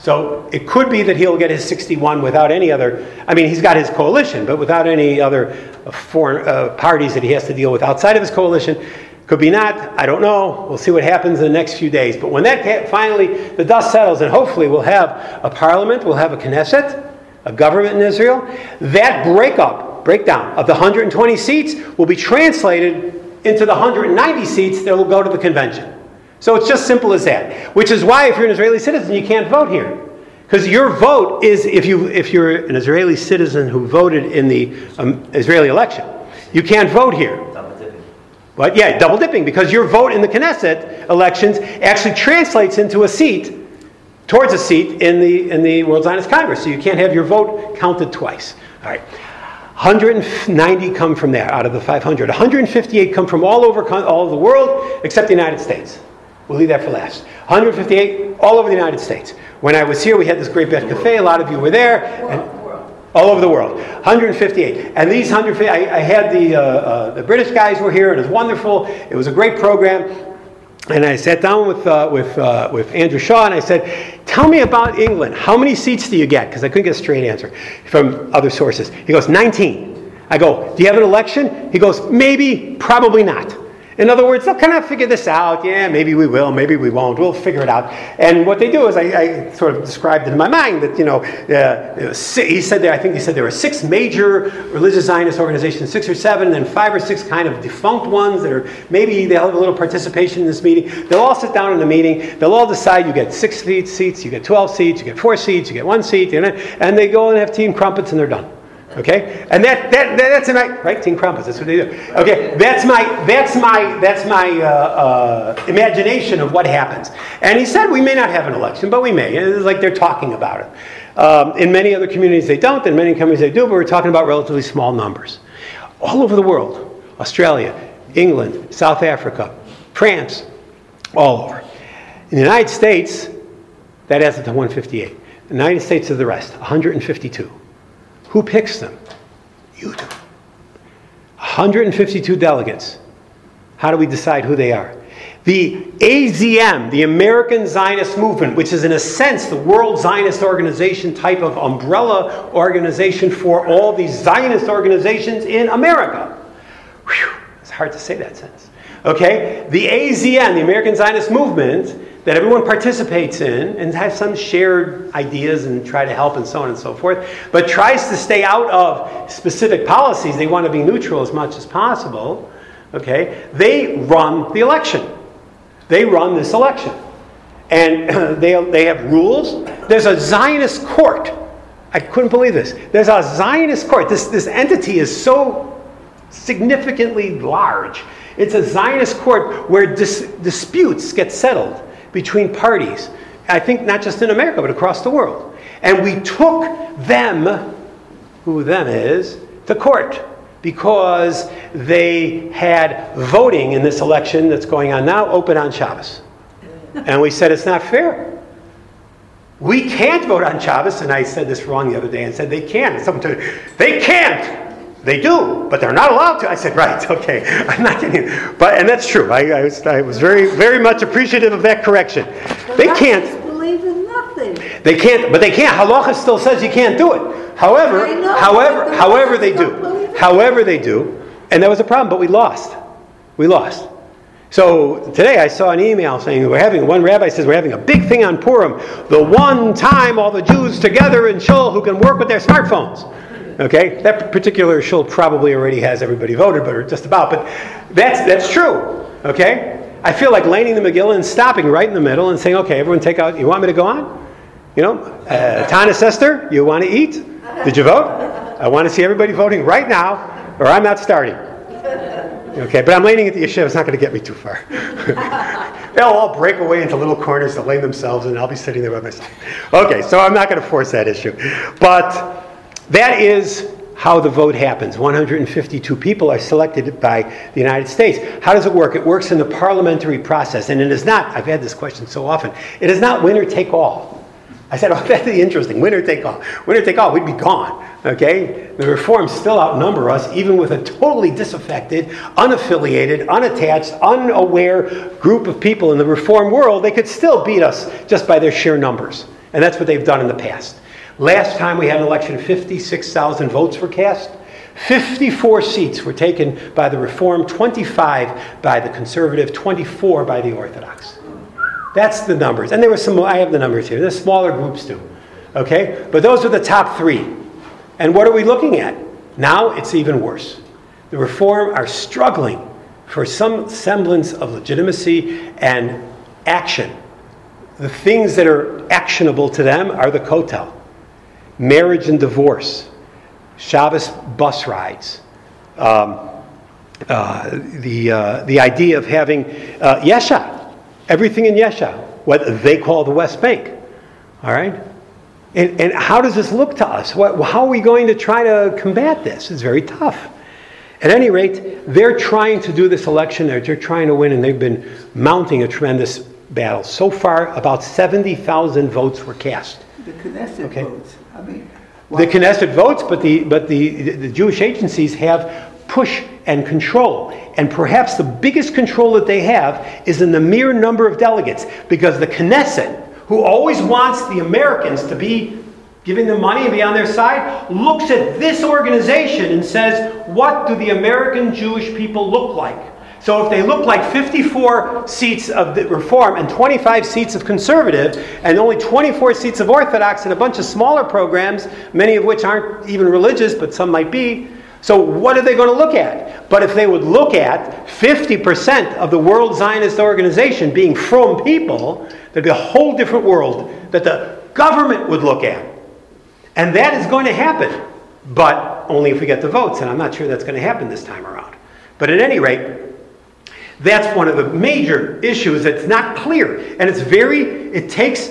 So it could be that he'll get his sixty-one without any other, I mean, he's got his coalition, but without any other uh, foreign uh, parties that he has to deal with outside of his coalition. Could be not, I don't know. We'll see what happens in the next few days. But when that finally, the dust settles, and hopefully we'll have a parliament, we'll have a Knesset, a government in Israel, that breakup, breakdown of the one hundred twenty seats will be translated into the one hundred ninety seats that will go to the convention. So it's just simple as that. Which is why if you're an Israeli citizen, you can't vote here. Because your vote is, if, you, if you're an Israeli citizen who voted in the um, Israeli election, you can't vote here. Double dipping. But yeah, double dipping, because your vote in the Knesset elections actually translates into a seat, towards a seat in the in the World Zionist Congress. So you can't have your vote counted twice. All right. one hundred ninety come from there out of the five hundred. one hundred fifty-eight come from all over all over the world except the United States. We'll leave that for last. one hundred fifty-eight all over the United States. When I was here, we had this great Bet Cafe. A lot of you were there. And all over the world. one hundred fifty-eight. And these one hundred fifty, I, I had the, uh, uh, the British guys were here. It was wonderful. It was a great program. And I sat down with uh, with uh, with Andrew Shaw and I said, tell me about England. How many seats do you get? Because I couldn't get a straight answer from other sources. He goes, nineteen. I go, do you have an election? He goes, maybe, probably not. In other words, they'll kind of figure this out. Yeah, maybe we will, maybe we won't. We'll figure it out. And what they do is, I, I sort of described it in my mind that, you know, uh, he said there, I think he said there were six major religious Zionist organizations, six or seven, and then five or six kind of defunct ones that are, maybe they'll have a little participation in this meeting. They'll all sit down in the meeting. They'll all decide you get six seats, you get twelve seats, you get four seats, you get one seat, you know, and they go and have team crumpets and they're done. Okay, and that, that, that that's a night, right? Team crumpets. That's what they do. Okay, that's my that's my that's my uh, uh, imagination of what happens. And he said we may not have an election, but we may. It's like they're talking about it. Um, in many other communities they don't. In many communities they do. But we're talking about relatively small numbers, all over the world: Australia, England, South Africa, France, all over. In the United States, that adds up to one hundred fifty-eight. The United States is the rest, one hundred fifty-two. Who picks them? You do. one hundred fifty-two delegates. How do we decide who they are? The A Z M, the American Zionist Movement, which is in a sense the World Zionist Organization type of umbrella organization for all these Zionist organizations in America. Whew, it's hard to say that sentence. Okay? The A Z M, the American Zionist Movement, that everyone participates in and has some shared ideas and try to help and so on and so forth, but tries to stay out of specific policies. They want to be neutral as much as possible. Okay? They run the election. They run this election. And they, they have rules. There's a Zionist court. I couldn't believe this. There's a Zionist court. This, this entity is so significantly large. It's a Zionist court where dis- disputes get settled between parties, I think not just in America, but across the world. And we took them, who them is, to court because they had voting in this election that's going on now open on Shabbos. And we said it's not fair. We can't vote on Shabbos, and I said this wrong the other day and said they can. Someone told me, they can't. They do, but they're not allowed to. I said, right, okay, I'm not kidding. But and that's true. I, I, was, I was very, very much appreciative of that correction. The they can't believe in nothing. They can't, but they can't. Halacha still says you can't do it. However, I know, however, but the however they don't do, believe it. however they do, and that was a problem. But we lost. We lost. So today I saw an email saying we're having, one rabbi says we're having a big thing on Purim, the one time all the Jews together in shul who can work with their smartphones. Okay, that particular shul probably already has everybody voted, but or just about. But that's that's true. Okay, I feel like laning the Megillah and stopping right in the middle and saying, okay, everyone take out. You want me to go on? You know, uh, Tanis Esther, you want to eat? Did you vote? I want to see everybody voting right now, or I'm not starting. Okay, but I'm laning at the yeshiva. It's not going to get me too far. They'll all break away into little corners to lane themselves, and I'll be sitting there by myself. Okay, so I'm not going to force that issue, but. That is how the vote happens. one hundred fifty-two people are selected by the United States. How does it work? It works in the parliamentary process. And it is not, I've had this question so often, it is not winner take all. I said, oh, that's interesting. Winner take all. Winner take all, we'd be gone. Okay? The reforms still outnumber us, even with a totally disaffected, unaffiliated, unattached, unaware group of people in the reform world. They could still beat us just by their sheer numbers. And that's what they've done in the past. Last time we had an election, fifty-six thousand votes were cast. fifty-four seats were taken by the Reform, twenty-five by the Conservative, twenty-four by the Orthodox. That's the numbers. And there were some, I have the numbers here. There's smaller groups too. Okay? But those are the top three. And what are we looking at? Now it's even worse. The Reform are struggling for some semblance of legitimacy and action. The things that are actionable to them are the kotel, marriage and divorce, Shabbos bus rides, um, uh, the uh, the idea of having uh, Yesha, everything in Yesha, what they call the West Bank. All right? And, and how does this look to us? What, how are we going to try to combat this? It's very tough. At any rate, they're trying to do this election. They're, they're trying to win, and they've been mounting a tremendous battle. So far, about seventy thousand votes were cast. The Knesset okay. votes. I mean, the Knesset votes, but the but the, the Jewish agencies have push and control. And perhaps the biggest control that they have is in the mere number of delegates, because the Knesset, who always wants the Americans to be giving them money and be on their side, looks at this organization and says, what do the American Jewish people look like? So if they look like fifty-four seats of the Reform and twenty-five seats of Conservative and only twenty-four seats of Orthodox and a bunch of smaller programs, many of which aren't even religious, but some might be, so what are they going to look at? But if they would look at fifty percent of the World Zionist Organization being from people, there'd be a whole different world that the government would look at. And that is going to happen, but only if we get the votes, and I'm not sure that's going to happen this time around. But at any rate, that's one of the major issues that's not clear. And it's very, it takes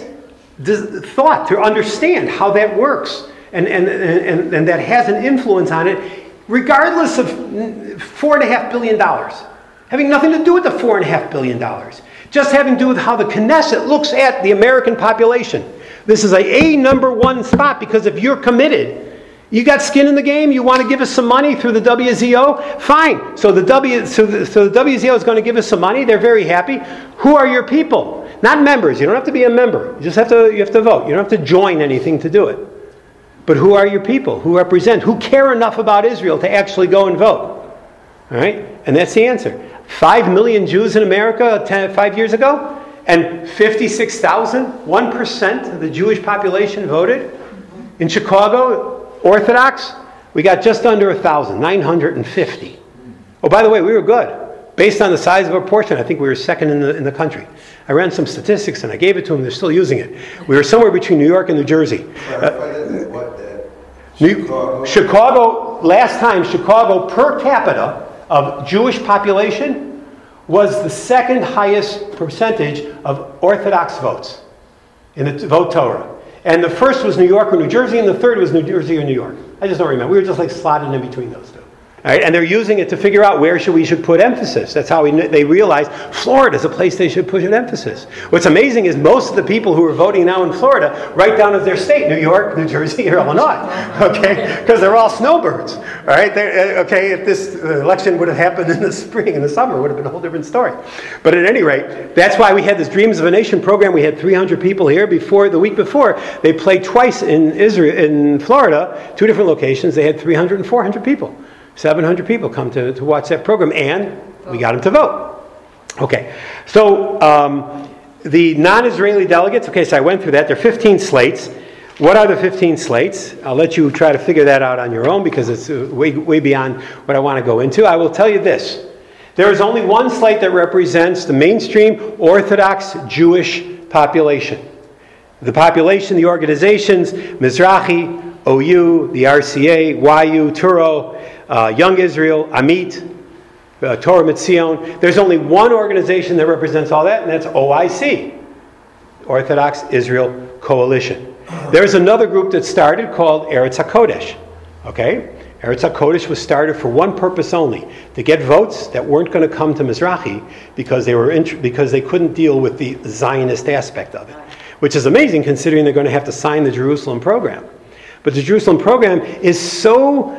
thought to understand how that works. And, and, and, and that has an influence on it, regardless of four and a half billion dollars. Having nothing to do with the four and a half billion dollars. Just having to do with how the Knesset looks at the American population. This is a, a number one spot, because if you're committed, you got skin in the game, you want to give us some money through the W Z O? Fine. So the W so the, so the W Z O is going to give us some money. They're very happy. Who are your people? Not members. You don't have to be a member. You just have to you have to vote. You don't have to join anything to do it. But who are your people? Who represent? Who care enough about Israel to actually go and vote? All right? And that's the answer. Five million Jews in America ten, five years ago, and fifty-six thousand, one percent of the Jewish population voted. In Chicago, Orthodox, we got just under one thousand, nine hundred fifty. Oh, by the way, we were good. Based on the size of our portion, I think we were second in the in the country. I ran some statistics and I gave it to them. They're still using it. We were somewhere between New York and New Jersey. Uh, what, uh, Chicago? Chicago, last time, Chicago per capita of Jewish population was the second highest percentage of Orthodox votes in the vote Torah. And the first was New York or New Jersey, and the third was New Jersey or New York. I just don't remember. We were just like slotted in between those two. All right? And they're using it to figure out where should we should put emphasis. That's how we, they realize Florida is a place they should put an emphasis. What's amazing is most of the people who are voting now in Florida write down as their state New York, New Jersey, or Illinois. Okay? Because they're all snowbirds. All right? They're, okay, if this election would have happened in the spring, in the summer, it would have been a whole different story. But at any rate, that's why we had this Dreams of a Nation program. We had three hundred people here before, the week before. They played twice in Israel, in Florida, two different locations. They had three hundred and four hundred people. seven hundred people come to, to watch that program, and we got them to vote. Okay, so um, the non-Israeli delegates, okay, so I went through that. There are fifteen slates. What are the fifteen slates? I'll let you try to figure that out on your own, because it's uh, way, way beyond what I want to go into. I will tell you this. There is only one slate that represents the mainstream Orthodox Jewish population. The population, the organizations, Mizrahi, O U, the R C A, Y U, Turo, Uh, Young Israel, Amit, uh, Torah Mitzion. There's only one organization that represents all that, and that's O I C, Orthodox Israel Coalition. There's another group that started called Eretz HaKodesh. Okay? Eretz HaKodesh was started for one purpose only, to get votes that weren't going to come to Mizrahi because they were int- because they couldn't deal with the Zionist aspect of it, which is amazing considering they're going to have to sign the Jerusalem program. But the Jerusalem program is so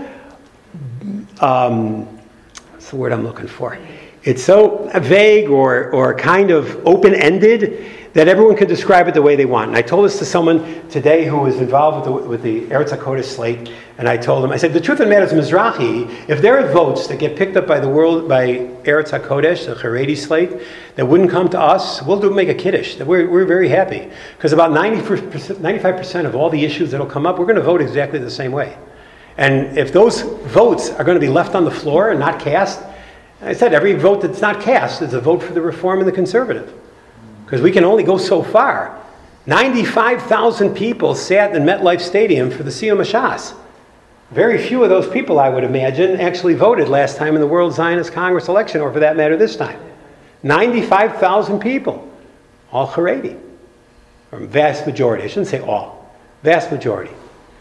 Um, what's the word I'm looking for? It's so vague or, or kind of open-ended that everyone could describe it the way they want. And I told this to someone today who was involved with the, with the Eretz HaKodesh slate, and I told him, I said, the truth of the matter is, Mizrahi, if there are votes that get picked up by the world, by Eretz HaKodesh, the Haredi slate, that wouldn't come to us, we'll do make a kiddush. We're, we're very happy. Because about ninety percent, ninety-five percent of all the issues that will come up, we're going to vote exactly the same way. And if those votes are going to be left on the floor and not cast, I said every vote that's not cast is a vote for the Reform and the Conservative. Because we can only go so far. ninety-five thousand people sat in MetLife Stadium for the Siyum HaShas. Very few of those people, I would imagine, actually voted last time in the World Zionist Congress election, or for that matter this time. ninety-five thousand people. All Haredi. Or vast majority. I shouldn't say all. Vast majority.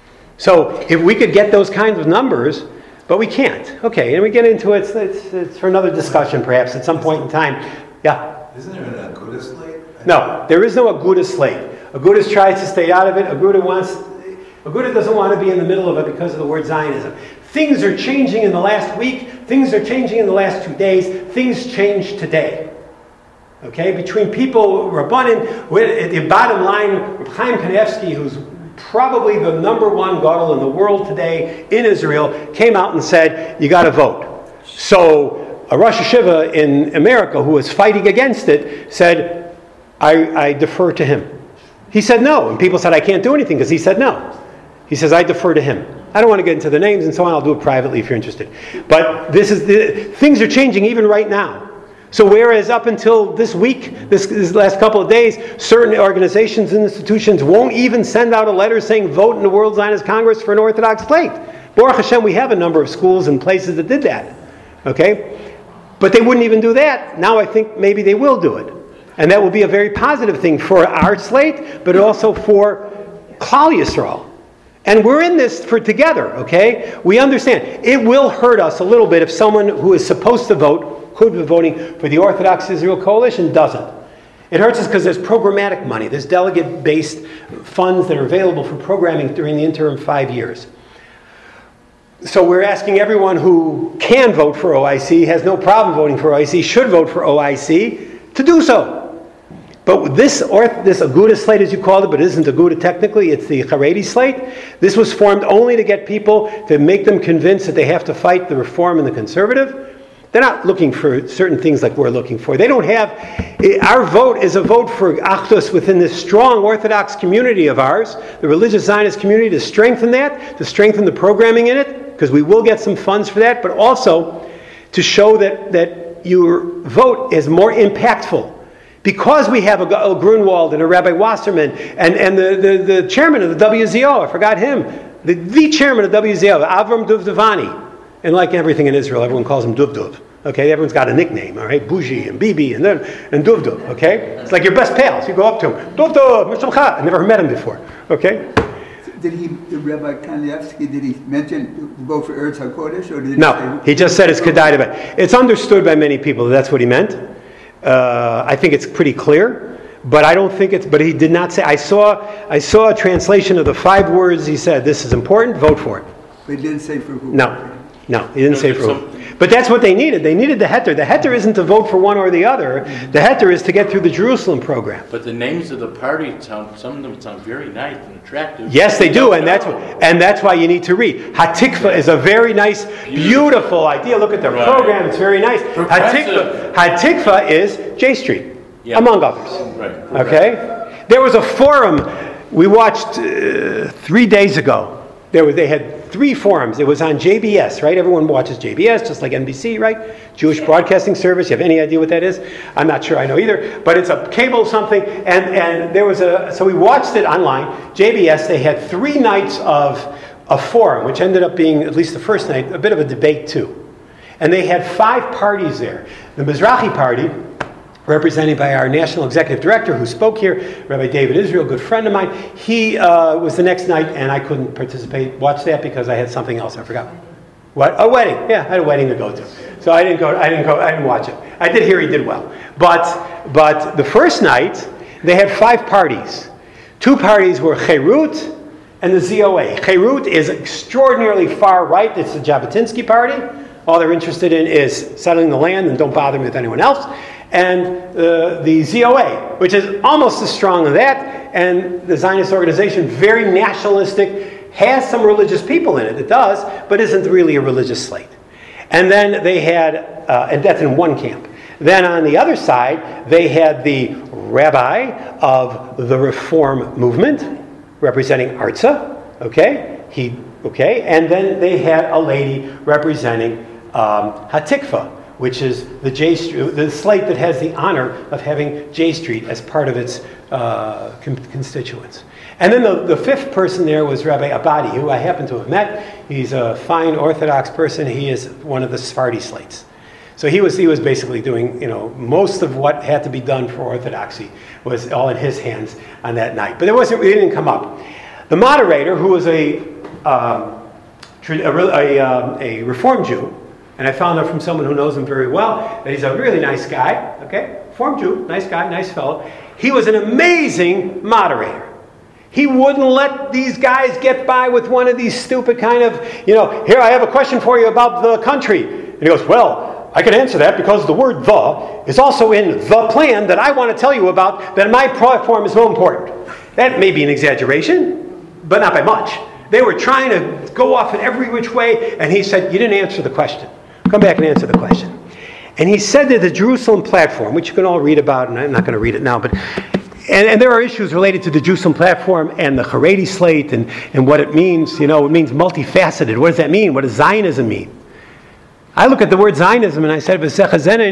So if we could get those kinds of numbers, but we can't. Okay, and we get into it, it's, it's, it's for another discussion perhaps at some point in time. Yeah? Isn't there an Aguda slate? No, there is no Aguda slate. Aguda tries to stay out of it. Aguda wants, Aguda doesn't want to be in the middle of it because of the word Zionism. Things are changing in the last week. Things are changing in the last two days. Things change today. Okay, between people, Rabbanim, at the bottom line, Reb Chaim Kanevsky, who's probably the number one gadol in the world today in Israel, came out and said, you got to vote. So a Rosh Hashiva in America who was fighting against it said, I, I defer to him. He said no, and people said I can't do anything because he said no. He says I defer to him. I don't want to get into the names and so on. I'll do it privately if you're interested. But this is the, things are changing even right now. So whereas up until this week, this, this last couple of days, certain organizations and institutions won't even send out a letter saying vote in the World Zionist Congress for an Orthodox slate. Baruch Hashem, we have a number of schools and places that did that. Okay? But they wouldn't even do that. Now I think maybe they will do it. And that will be a very positive thing for our slate, but also for Klal Yisrael. And we're in this for together, okay? We understand. It will hurt us a little bit if someone who is supposed to vote, could be voting for the Orthodox Israel Coalition, doesn't. It hurts us because there's programmatic money. There's delegate-based funds that are available for programming during the interim five years. So we're asking everyone who can vote for O I C, has no problem voting for O I C, should vote for O I C, to do so. But this orth, this Aguda slate, as you called it, but it isn't Aguda technically, it's the Haredi slate. This was formed only to get people, to make them convinced that they have to fight the Reform and the Conservative. They're not looking for certain things like we're looking for. They don't have, our vote is a vote for Achdus within this strong Orthodox community of ours, the religious Zionist community, to strengthen that, to strengthen the programming in it, because we will get some funds for that, but also to show that, that your vote is more impactful. Because we have a, a Grunwald and a Rabbi Wasserman and, and the, the, the chairman of the W Z O, I forgot him, the, the chairman of W Z O, Avram Duvdevani. And like everything in Israel, everyone calls him Duvduv. Okay, everyone's got a nickname, all right? Bougie and Bibi and then and Duvduv, okay? It's like your best pals. You go up to him, Duvduv, Mishlamcha. I never met him before, okay? Did he, did Rabbi Kanievsky, did he mention vote for Eretz HaKodesh? Or did he No, say, he just said it's Kedai Debet. It's understood by many people that that's what he meant. Uh, I think it's pretty clear, but I don't think it's, but he did not say, I saw I saw a translation of the five words he said, this is important, vote for it. But he didn't say for who? No, no, he didn't No, say for so- who. But that's what they needed. They needed the heter. The heter isn't to vote for one or the other. The heter is to get through the Jerusalem program. But the names of the parties sound, some of them sound very nice and attractive. Yes, they do, and that's and that's why you need to read. Hatikva is a very nice, beautiful idea. Look at their Right. program; it's very nice. Progressive. Hatikva, Hatikva is J Street, Yeah. among others. Right. Okay, there was a forum we watched uh, three days ago. There was they had three forums. It was on J B S, right? Everyone watches J B S, just like N B C, right? Jewish Broadcasting Service. You have any idea what that is? I'm not sure I know either, but it's a cable something. And and there was a so we watched it online. J B S. They had three nights of a forum, which ended up being, at least the first night, a bit of a debate too. And they had five parties there. The Mizrahi Party, represented by our national executive director who spoke here, Rabbi David Israel, good friend of mine. He uh, was the next night, and I couldn't participate, watch that because I had something else. I forgot. What? A wedding. Yeah, I had a wedding to go to, so I didn't go. I didn't go. I didn't watch it. I did hear he did well, but but the first night they had five parties. Two parties were Cherut and the Z O A. Cherut is extraordinarily far right. It's the Jabotinsky party. All they're interested in is settling the land and don't bother me with anyone else. and uh, the Z O A, which is almost as strong as that, and the Zionist organization, very nationalistic, has some religious people in it, it does, but isn't really a religious slate. And then they had, uh, and that's in one camp. Then on the other side, they had the rabbi of the Reform movement, representing Arza, okay? He, okay, and then they had a lady representing um, Hatikva, which is the J Street, the slate that has the honor of having J Street as part of its uh, con- constituents. And then the, the fifth person there was Rabbi Abadi, who I happen to have met. He's a fine Orthodox person. He is one of the Sephardi slates. So he was he was basically doing, you know, most of what had to be done for Orthodoxy was all in his hands on that night. But it wasn't, it didn't come up. The moderator, who was a um, a, a, um, a Reform Jew, and I found out from someone who knows him very well that he's a really nice guy. Okay, Reform Jew, nice guy, nice fellow. He was an amazing moderator. He wouldn't let these guys get by with one of these stupid kind of, you know, here I have a question for you about the country. And he goes, well, I can answer that because the word the is also in the plan that I want to tell you about, that my platform is more important. That may be an exaggeration, but not by much. They were trying to go off in every which way, and he said, you didn't answer the question. Come back and answer the question. And he said that the Jerusalem platform, which you can all read about, and I'm not going to read it now, but And, and there are issues related to the Jerusalem platform and the Haredi slate and, and what it means. You know, it means multifaceted. What does that mean? What does Zionism mean? I look at the word Zionism and I said, that's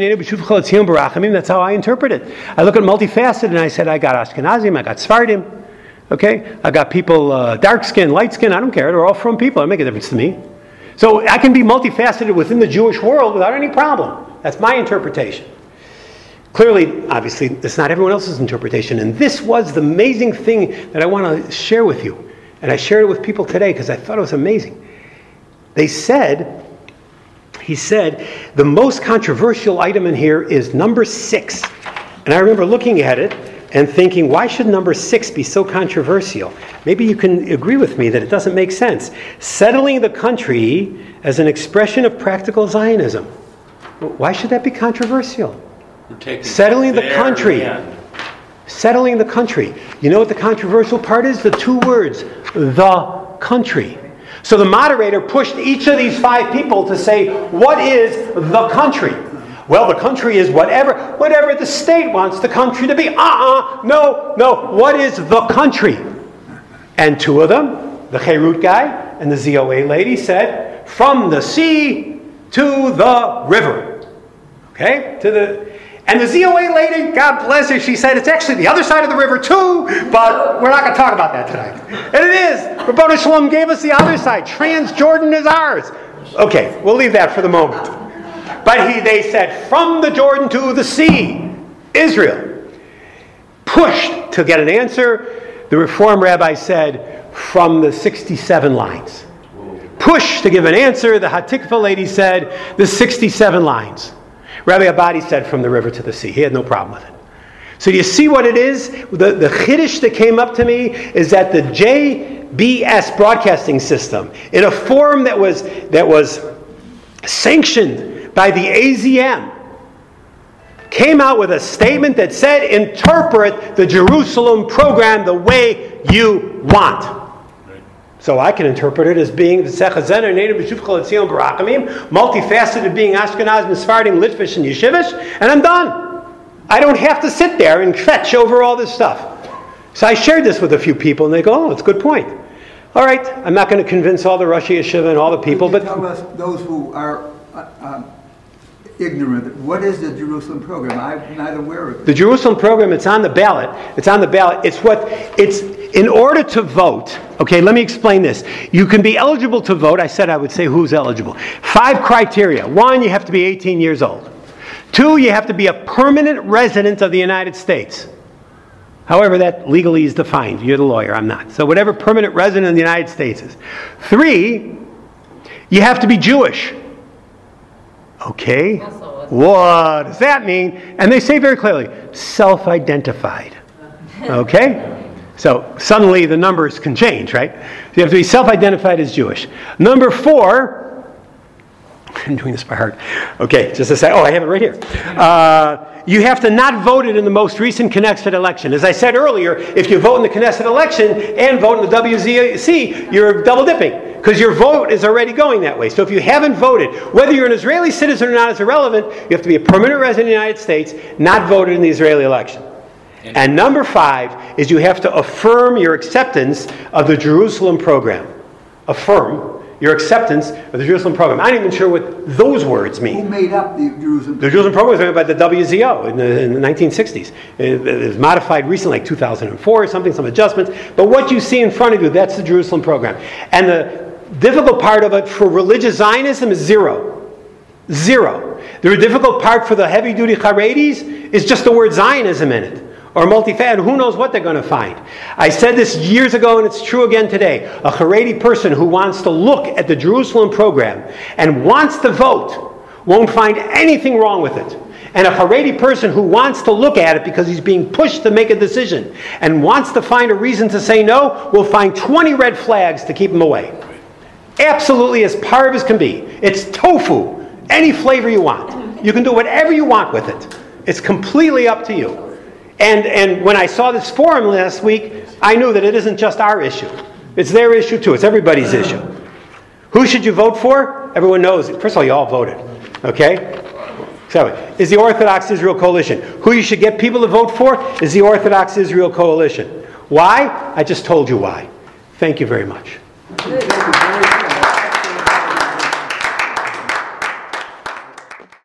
how I interpret it. I look at multifaceted and I said, I got Ashkenazim, I got Sephardim, okay? I got people, uh, dark skin, light skin, I don't care. They're all from people. It doesn't make a difference to me. So I can be multifaceted within the Jewish world without any problem. That's my interpretation. Clearly, obviously, it's not everyone else's interpretation. And this was the amazing thing that I want to share with you. And I shared it with people today because I thought it was amazing. They said, he said, the most controversial item in here is number six. And I remember looking at it and thinking, why should number six be so controversial? Maybe you can agree with me that it doesn't make sense. Settling the country as an expression of practical Zionism. Why should that be controversial? Settling the country. Land. Settling the country. You know what the controversial part is? The two words, the country. So the moderator pushed each of these five people to say, what is the country? Well, the country is whatever, whatever the state wants the country to be. Uh-uh, no, no, what is the country? And two of them, the Cherut guy and the Z O A lady, said, from the sea to the river. Okay? To the... And the Z O A lady, God bless her, she said it's actually the other side of the river too, but we're not going to talk about that tonight. And it is. Rabbanu Shalom gave us the other side. Transjordan is ours. Okay, we'll leave that for the moment. But he, they said, from the Jordan to the sea, Israel. Pushed to get an answer. The Reform rabbi said, from the sixty-seven lines. Pushed to give an answer. The Hatikva lady said, the sixty-seven lines. Rabbi Abadi said from the river to the sea. He had no problem with it. So do you see what it is? The, the chiddush that came up to me is that the J B S broadcasting system, in a form that was that was sanctioned by the A Z M, came out with a statement that said, interpret the Jerusalem program the way you want. So I can interpret it as being multifaceted, being Ashkenazim, Sephardim, Litvish, and Yeshivish, and I'm done. I don't have to sit there and fetch over all this stuff. So I shared this with a few people, and they go, oh, it's a good point. All right, I'm not going to convince all the Rosh Yeshiva and all the people, but... Tell us, those who are uh, um, ignorant, what is the Jerusalem program? I'm not aware of it. The Jerusalem program, it's on the ballot. It's on the ballot. It's what... it's in order to vote, okay, let me explain this. You can be eligible to vote. I said I would say who's eligible. Five criteria. One, you have to be eighteen years old. Two, you have to be a permanent resident of the United States. However that legally is defined. You're the lawyer, I'm not. So whatever permanent resident of the United States is. Three, you have to be Jewish. Okay, what does that mean? And they say very clearly, self-identified. Okay? So suddenly the numbers can change, right? So you have to be self-identified as Jewish. Number four, I'm doing this by heart. Okay, just a sec. Oh, I have it right here. Uh, you have to not vote in the most recent Knesset election. As I said earlier, if you vote in the Knesset election and vote in the W Z C, you're double dipping, because your vote is already going that way. So if you haven't voted, whether you're an Israeli citizen or not is irrelevant. You have to be a permanent resident of the United States, not voted in the Israeli election. And number five is you have to affirm your acceptance of the Jerusalem program. Affirm your acceptance of the Jerusalem program. I'm not even sure what those words mean. Who made up the Jerusalem? The Jerusalem program was made by the W Z O in the, in the nineteen sixties. It, it was modified recently, like two thousand four or something, some adjustments. But what you see in front of you, that's the Jerusalem program. And the difficult part of it for religious Zionism is zero. Zero. The difficult part for the heavy-duty Haredis is just the word Zionism in it. Or multi-faith, who knows what they're going to find. I said this years ago, and it's true again today. A Haredi person who wants to look at the Jerusalem program and wants to vote won't find anything wrong with it. And a Haredi person who wants to look at it because he's being pushed to make a decision and wants to find a reason to say no will find twenty red flags to keep him away. Absolutely as parv as can be. It's tofu, any flavor you want. You can do whatever you want with it. It's completely up to you. And and when I saw this forum last week, I knew that it isn't just our issue. It's their issue too. It's everybody's issue. Who should you vote for? Everyone knows. First of all, you all voted. Okay? So, is the Orthodox Israel Coalition. Who you should get people to vote for is the Orthodox Israel Coalition. Why? I just told you why. Thank you very much. Thank you very much.